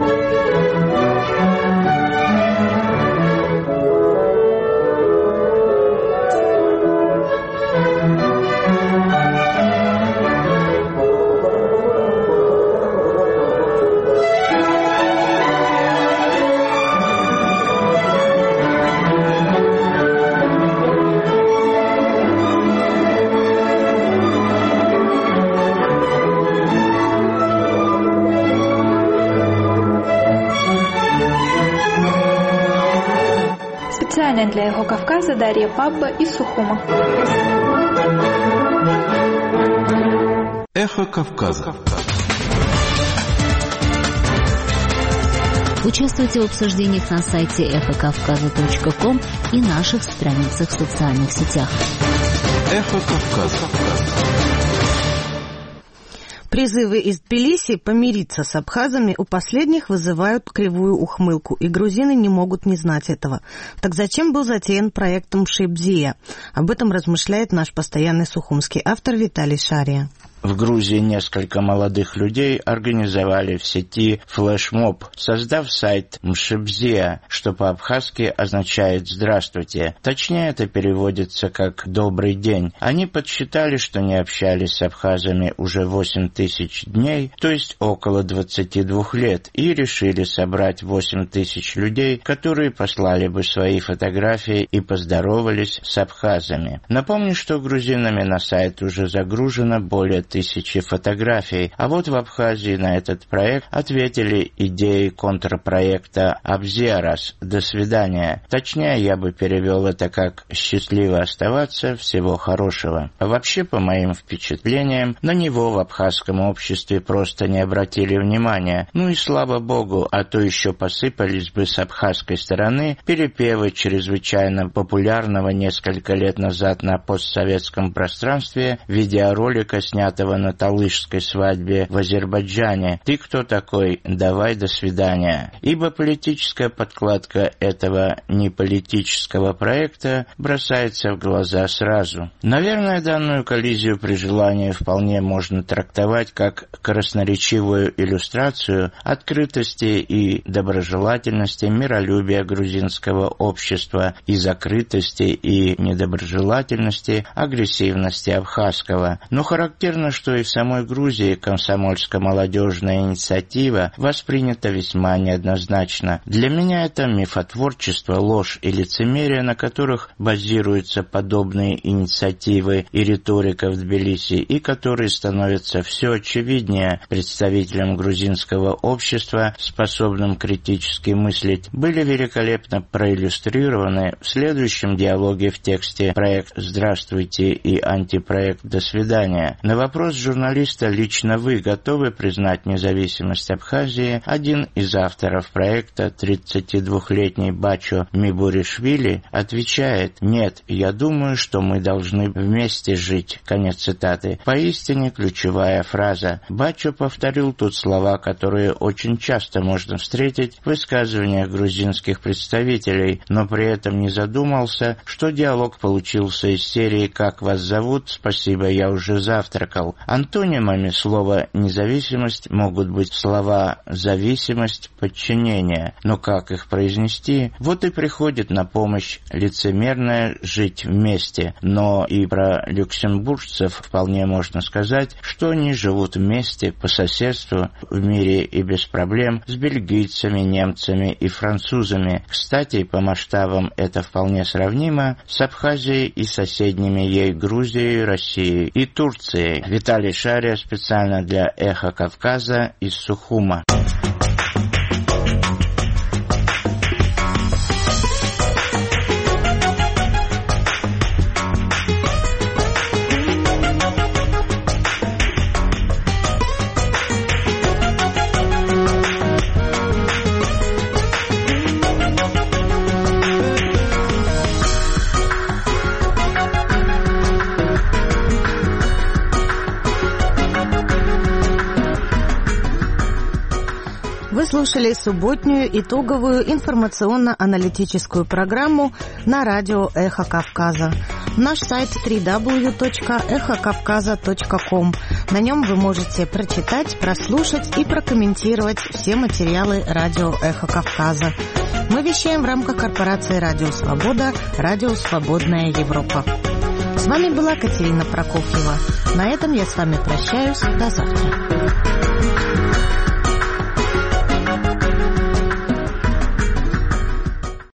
Для Эхо Кавказа Дарья Пабба из Сухума. Эхо Кавказа. Участвуйте в обсуждениях на сайте эхокавказа.ком и наших страницах в социальных сетях. Эхо Кавказа. Призывы из Тбилиси помириться с абхазами у последних вызывают кривую ухмылку, и грузины не могут не знать этого. Так зачем был затеян проект Мшибзия? Об этом размышляет наш постоянный сухумский автор Виталий Шария. В Грузии несколько молодых людей организовали в сети флешмоб, создав сайт Мшибзия, что по-абхазски означает «здравствуйте». Точнее, это переводится как «добрый день». Они подсчитали, что не общались с абхазами уже 8000 дней, то есть около 22 лет, и решили собрать 8000 людей, которые послали бы свои фотографии и поздоровались с абхазами. Напомню, что грузинами на сайт уже загружено более 1000 фотографий, а вот в Абхазии на этот проект ответили идеей контрпроекта «Абзиарас» – «До свидания». Точнее, я бы перевел это как «счастливо оставаться, всего хорошего». Вообще, по моим впечатлениям, на него в абхазском обществе просто не обратили внимания. Ну и слава богу, а то еще посыпались бы с абхазской стороны перепевы чрезвычайно популярного несколько лет назад на постсоветском пространстве видеоролика, снятого на талышской свадьбе в Азербайджане. «Ты кто такой? Давай, до свидания». Ибо политическая подкладка этого неполитического проекта бросается в глаза сразу. Наверное, данную коллизию при желании вполне можно трактовать как красноречивую иллюстрацию открытости и доброжелательности, миролюбия грузинского общества и закрытости и недоброжелательности, агрессивности абхазского. Но характерно, думаю, что и в самой Грузии комсомольско-молодежная инициатива воспринята весьма неоднозначно. Для меня это мифотворчество, ложь и лицемерие, на которых базируются подобные инициативы и риторика в Тбилиси, и которые становятся все очевиднее представителям грузинского общества, способным критически мыслить, были великолепно проиллюстрированы в следующем диалоге в тексте «Проект «Здравствуйте» и антипроект «До свидания». На вопрос журналиста «Лично вы готовы признать независимость Абхазии?» один из авторов проекта, 32-летний Бачо Мибуришвили, отвечает: «Нет, я думаю, что мы должны вместе жить». Конец цитаты. Поистине ключевая фраза. Бачо повторил тут слова, которые очень часто можно встретить в высказываниях грузинских представителей, но при этом не задумался, что диалог получился из серии «Как вас зовут? Спасибо, я уже завтракал». Антонимами слова «независимость» могут быть слова «зависимость», «подчинение». Но как их произнести? Вот и приходит на помощь лицемерное «жить вместе». Но и про люксембуржцев вполне можно сказать, что они живут вместе по соседству в мире и без проблем с бельгийцами, немцами и французами. Кстати, по масштабам это вполне сравнимо с Абхазией и соседними ей Грузией, Россией и Турцией. Виталий Шария специально для «Эхо Кавказа» из Сухума. Вы слушали субботнюю итоговую информационно-аналитическую программу на радио «Эхо Кавказа». Наш сайт www.эхокавказа.ком. На нем вы можете прочитать, прослушать и прокомментировать все материалы радио «Эхо Кавказа». Мы вещаем в рамках корпорации «Радио Свобода», «Радио Свободная Европа». С вами была Катерина Прокофьева. На этом я с вами прощаюсь. До завтра.